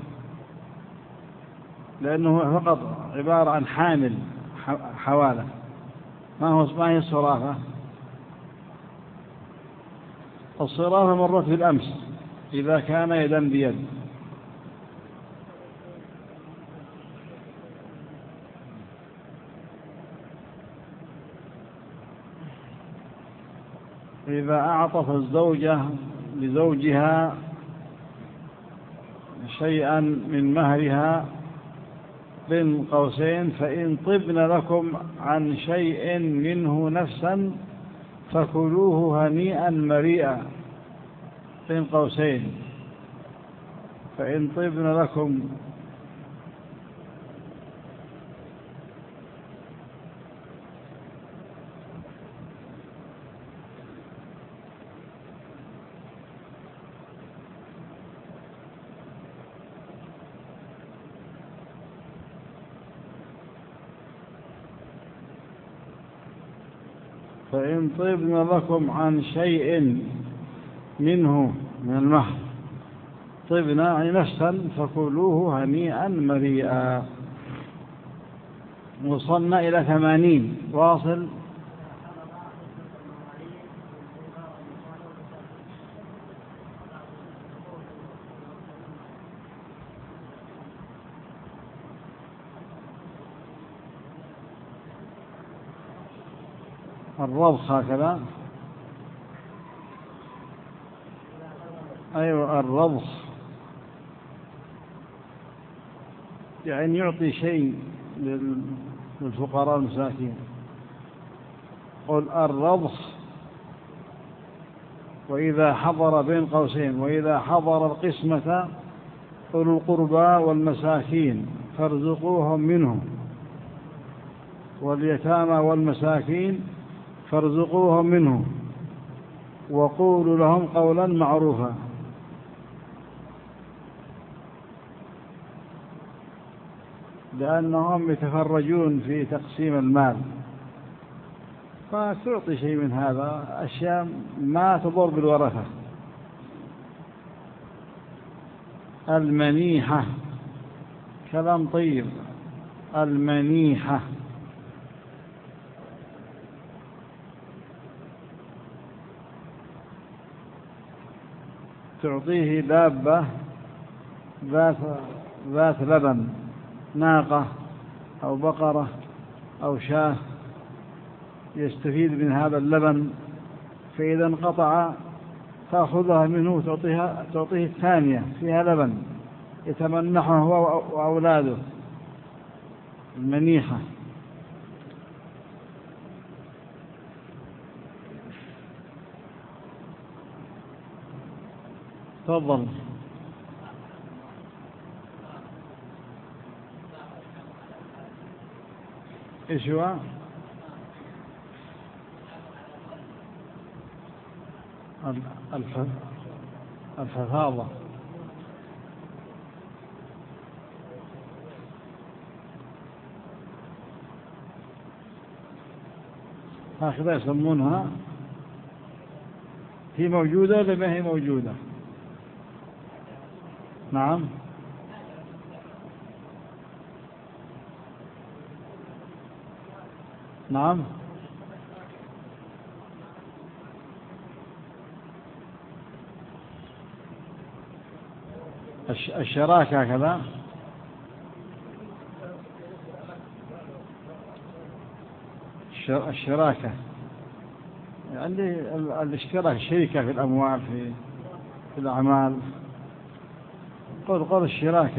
لأنه فقط عبارة عن حامل حوالة، ما هو ما هي الصرافة. الصرافة مرت بالأمس إذا كان يدا بيد، إذا أعطت الزوجة لزوجها شيئا من مهرها بين قوسين: فإن طبن لكم عن شيء منه نفسا فكلوه هنيئا مريئا، بين قوسين: فإن طبن لكم فإن طبن لكم عن شيء منه من المهر، طبن يعني نفسا، فكلوه هنيئا مريئا. وصلنا إلى ثمانين. واصل. الرضخ هكذا. أيوة، الرضخ يعني يعطي شيء للفقراء المساكين. قل الرضخ. وإذا حضر بين قوسين: وإذا حضر القسمة أولو القربى والمساكين فارزقوهم منه، واليتامى والمساكين فارزقوهم منه، وقولوا لهم قولا معروفا. لأنهم يتفرجون في تقسيم المال، فتعطي شيء من هذا، أشياء ما تضر بالورثة. المنيحة، كلام طيب. المنيحة تعطيه دابة ذات ذات لبن، ناقة أو بقرة أو شاة، يستفيد من هذا اللبن، فإذا انقطع تأخذها منه تعطيها تعطيه الثانية فيها لبن يتمنحه هو وأولاده. المنيحة. تفضل. ايش هو؟ الحفاظة. هكذا يسمونها. هي موجودة ولا ما هي موجودة؟ نعم. نعم. الشراكة كذا. الشراكة، يعني الاشتراك، الشركة في الأموال، في في الأعمال. قل قل الشراكة.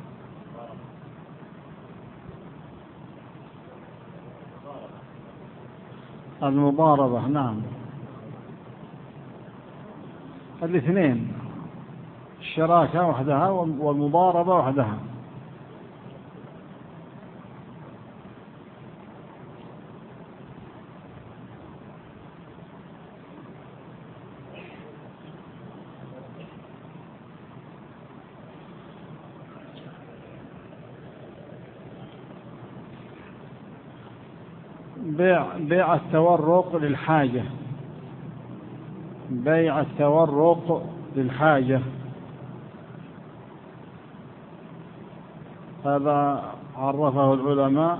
المضاربة، نعم، الاثنين، الشراكة وحدها والمضاربة وحدها. بيع بيع التورق للحاجة، بيع التورق للحاجة، هذا عرفه العلماء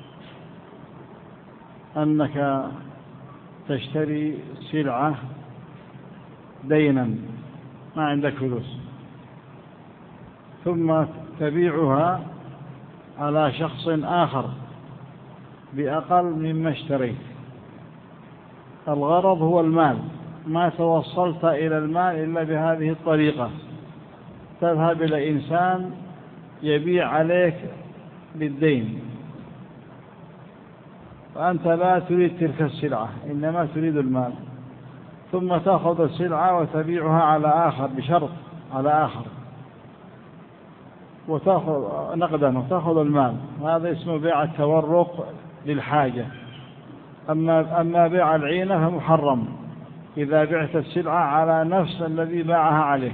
أنك تشتري سلعة دينا، ما عندك فلوس، ثم تبيعها على شخص آخر بأقل مما اشتريت. الغرض هو المال، ما توصلت إلى المال إلا بهذه الطريقة. تذهب إلى إنسان يبيع عليك بالدين، وأنت لا تريد تلك السلعة، إنما تريد المال، ثم تأخذ السلعة وتبيعها على آخر بشرط على آخر، وتأخذ نقدا وتأخذ المال. هذا اسمه بيع التورق للحاجة. أما أما بيع العينة فمحرم إذا بعت السلعة على نفس الذي باعها عليك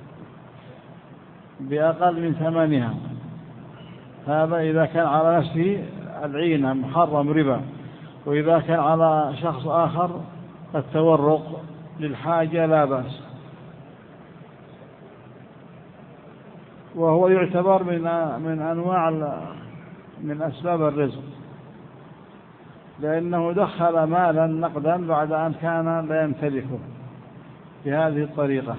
بأقل من ثمنها، هذا إذا كان على نفسه العينة محرم ربا. وإذا كان على شخص آخر التورق للحاجة لا بأس، وهو يعتبر من من أنواع من أسباب الرزق، لأنه دخل مالا نقدا بعد أن كان لا يمتلكه بهذه الطريقة.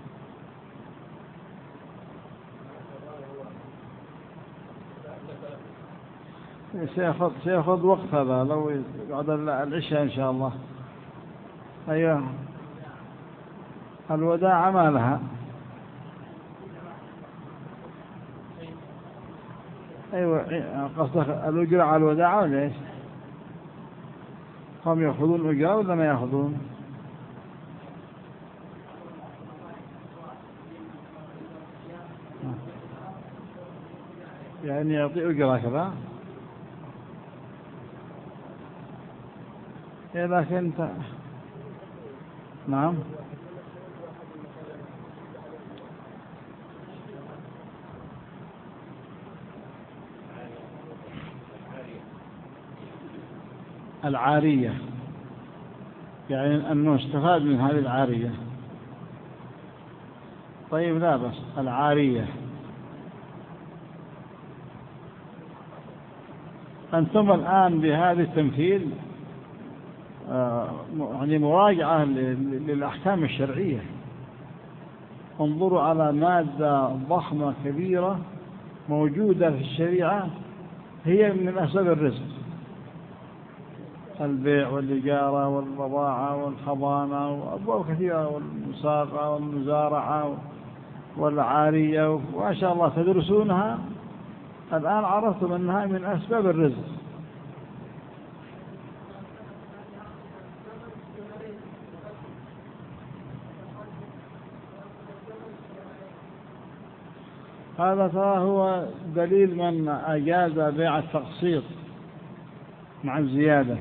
سيأخذ سيأخذ وقت هذا، لو بعد العشاء إن شاء الله. أيوة، الوداع ما لها. أيوة، قصدك الأجرة على الوداع ولا إيش؟ هم يأخذون أجرة ولا ما يأخذون؟ يعني يعطي أجرة كذا. إيه لكن أنت، نعم، العارية، يعني أنه استفاد من هذه العارية. طيب لا بس العارية. أنتم الآن بهذا التمثيل يعني مراجعة للأحكام الشرعية. انظروا على مادة ضخمة كبيرة موجودة في الشريعة، هي من أسباب الرزق: البيع والإجارة والبضاعة والخضانة وأبواب كثيرة، والمساقة والمزارعة والعارية، وما شاء الله تدرسونها الآن، عرفتم أنها من أسباب الرزق. هذا هو دليل من أجاز بيع التقسيط مع الزيادة.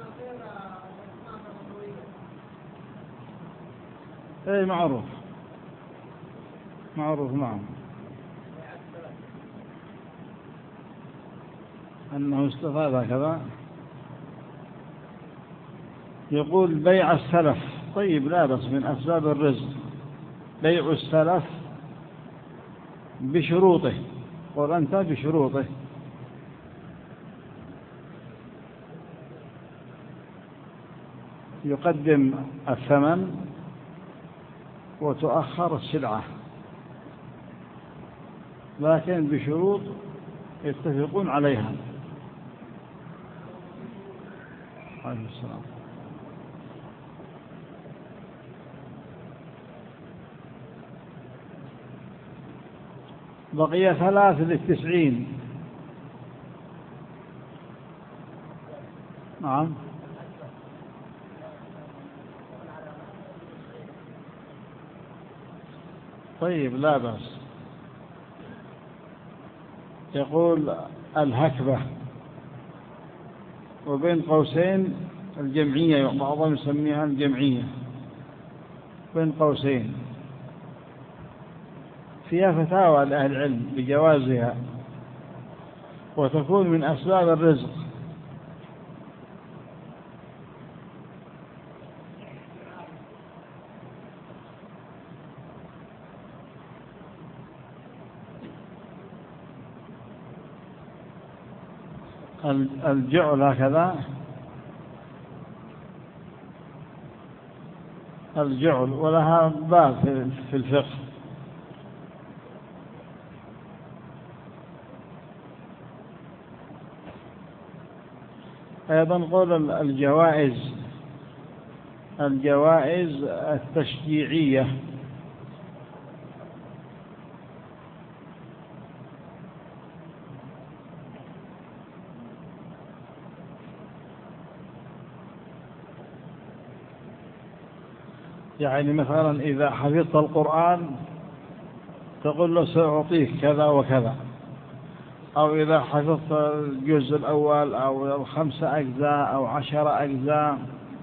اي معروف، معروف، نعم، أنه استفاد هكذا. يقول بيع السلف. طيب لا بس من أسباب الرزق بيع السلف بشروطه، قل أنت بشروطه. يقدم الثمن وتؤخر السلعة، لكن بشروط يتفقون عليها. عليه السلام. بقي ثلاث للتسعين. نعم. طيب لا بأس. يقول الهكبة، وبين قوسين الجمعية، بعضهم يسميها الجمعية بين قوسين، فيها فتاوى لأهل العلم بجوازها، وتكون من أسباب الرزق. الجعل هكذا، الجعل، ولها باب في الفقه. أيضا نقول الجوائز، الجوائز التشجيعية، يعني مثلا إذا حفظت القرآن تقول له سأعطيك كذا وكذا، أو إذا حفظت الجزء الأول أو الخمسة أجزاء أو عشر أجزاء،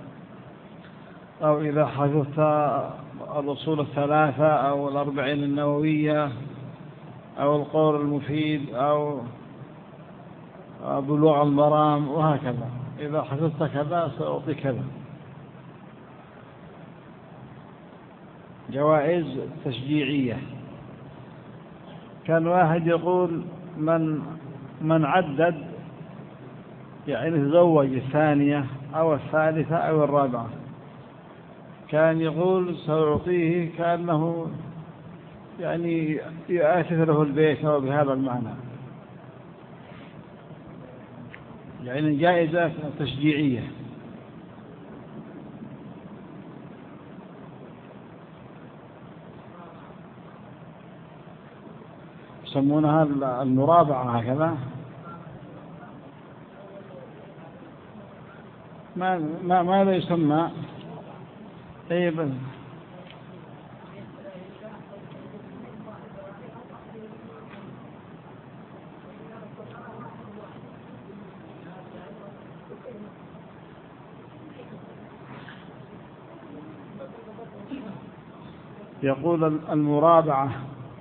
أو إذا حفظت الأصول الثلاثة أو الأربعين النووية أو القول المفيد أو بلوغ المرام، وهكذا. إذا حفظت كذا سأعطيك كذا. جوائز تشجيعية. كان واحد يقول من من عدد، يعني تزوج الثانية أو الثالثة أو الرابعة، كان يقول سأعطيه كأنه يعني يؤسس له البيت، أو بهذا المعنى، يعني جائزة تشجيعية. يسمونها المرابعة هكذا. ما ما ماذا يسمى؟ طيب يقول المرابعة،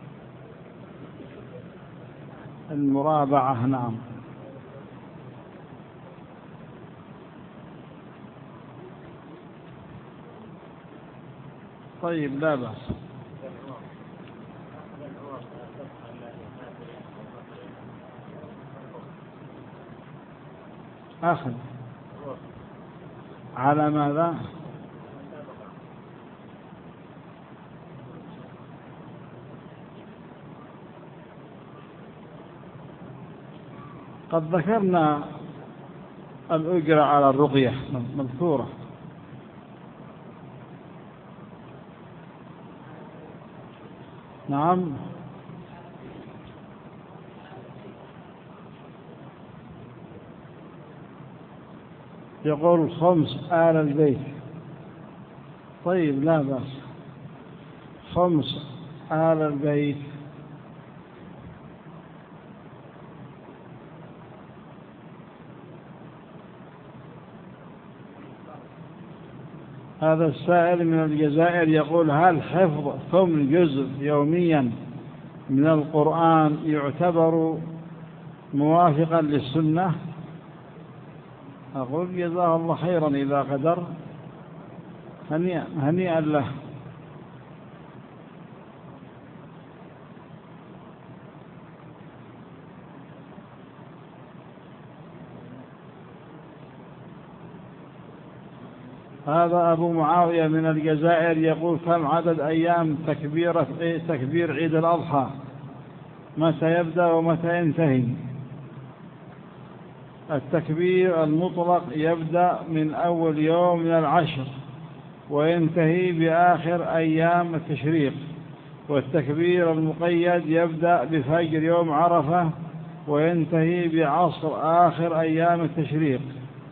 المرابعة نعم. طيب لا بأس. أخذ على ماذا؟ قد ذكرنا الأجرة على الرقية مذكورة. نعم. يقول خمس آل البيت. طيب لا بأس. خمس آل البيت. هذا السائل من الجزائر يقول هل حفظ ثمن جزء يوميا من القرآن يعتبر موافقا للسنة؟ أقول جزاه الله خيرا إذا قدر، هنيئا, هنيئا له. هذا أبو معاوية من الجزائر يقول كم عدد أيام تكبير تكبير عيد الأضحى؟ متى يبدأ ومتى ينتهي؟ التكبير المطلق يبدأ من أول يوم من العشر وينتهي بآخر أيام التشريق، والتكبير المقيد يبدأ بفجر يوم عرفة وينتهي بعصر آخر أيام التشريق.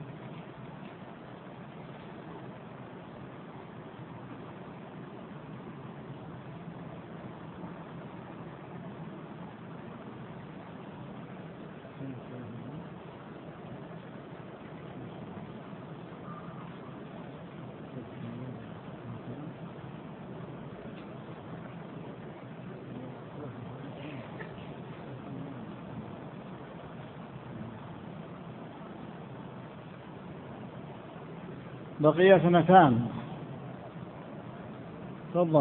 بقي اثنتان. تفضل.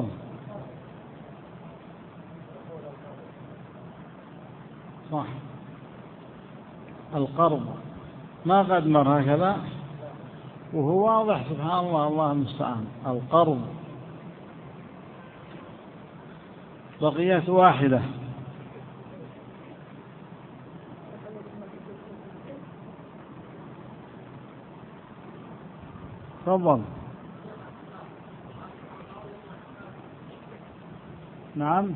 صح، القرض ما قد مر هكذا وهو واضح، سبحان الله، الله المستعان. القرض بقيت واحدة. تفضل. نعم.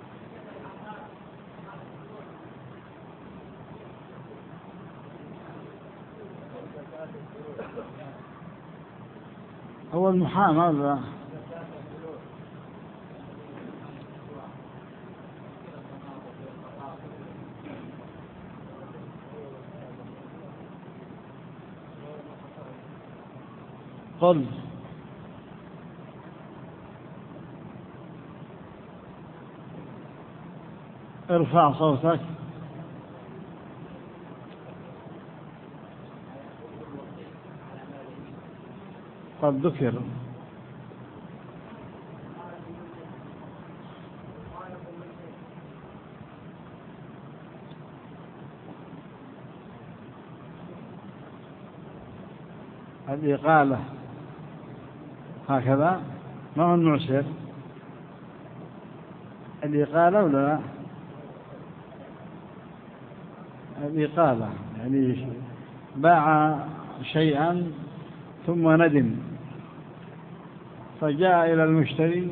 هو المحامي هذا. قل. ارفع صوتك. قد ذكر. الإقالة هكذا، ما هو المعسر. الإقالة ولا لا؟ الإقالة يعني باع شيئا ثم ندم فجاء إلى المشتري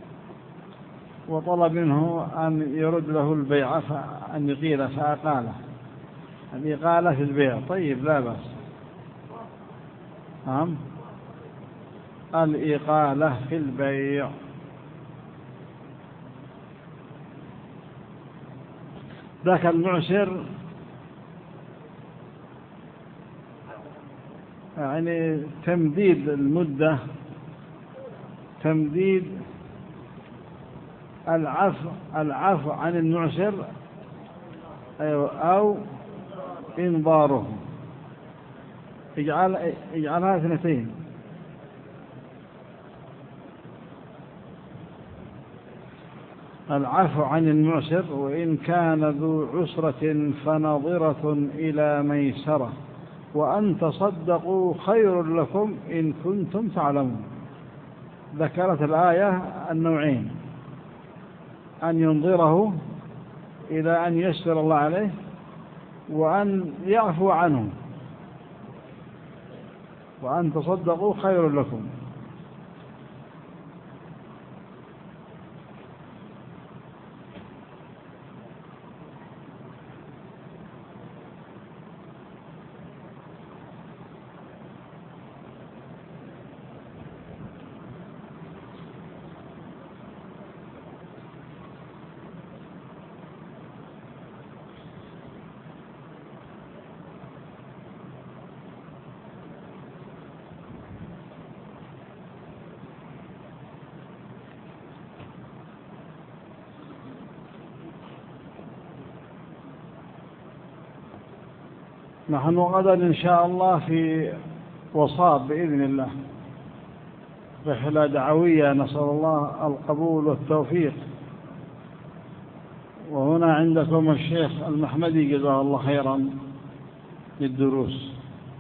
وطلب منه أن يرد له البيع فأن يقيل فأقاله. الإقالة في البيع. طيب، لا بأس. نعم، الإقالة في البيع. ذاك المعسر يعني تمديد المدة، تمديد العفو العفو عن المعسر أو إنظاره. اجعل اجعلها اثنتين. العفو عن المعسر وإن كان ذو عسرة فنظرة إلى ميسرة وأن تصدقوا خير لكم إن كنتم تعلمون. ذكرت الآية النوعين: أن ينظره إلى أن يسر الله عليه وأن يعفو عنه، وأن تصدقوا خير لكم. نحن غدا إن شاء الله في وصاب بإذن الله، رحلة دعوية، نسأل الله القبول والتوفيق. وهنا عندكم الشيخ المحمدي جزاه الله خيرا للدروس،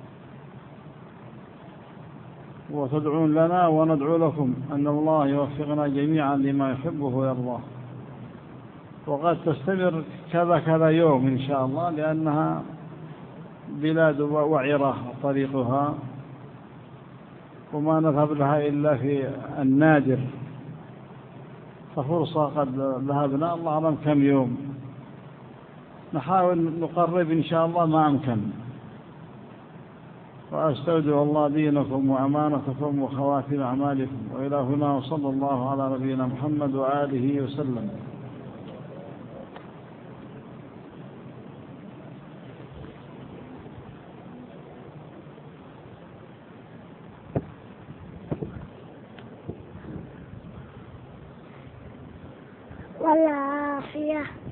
وتدعون لنا وندعو لكم أن الله يوفقنا جميعا لما يحبه ويرضاه. وقد تستمر كذا كذا يوم إن شاء الله، لأنها بلاد وعرة طريقها، وما نذهب لها إلا في النادر، ففرصة قد ذهبنا الله أعلم كم يوم، نحاول نقرب إن شاء الله ما أمكن. وأستودع الله دينكم وأمانتكم وخواتم أعمالكم، وإلى هنا وصلى الله على نبينا محمد وآله وسلم. والعافية.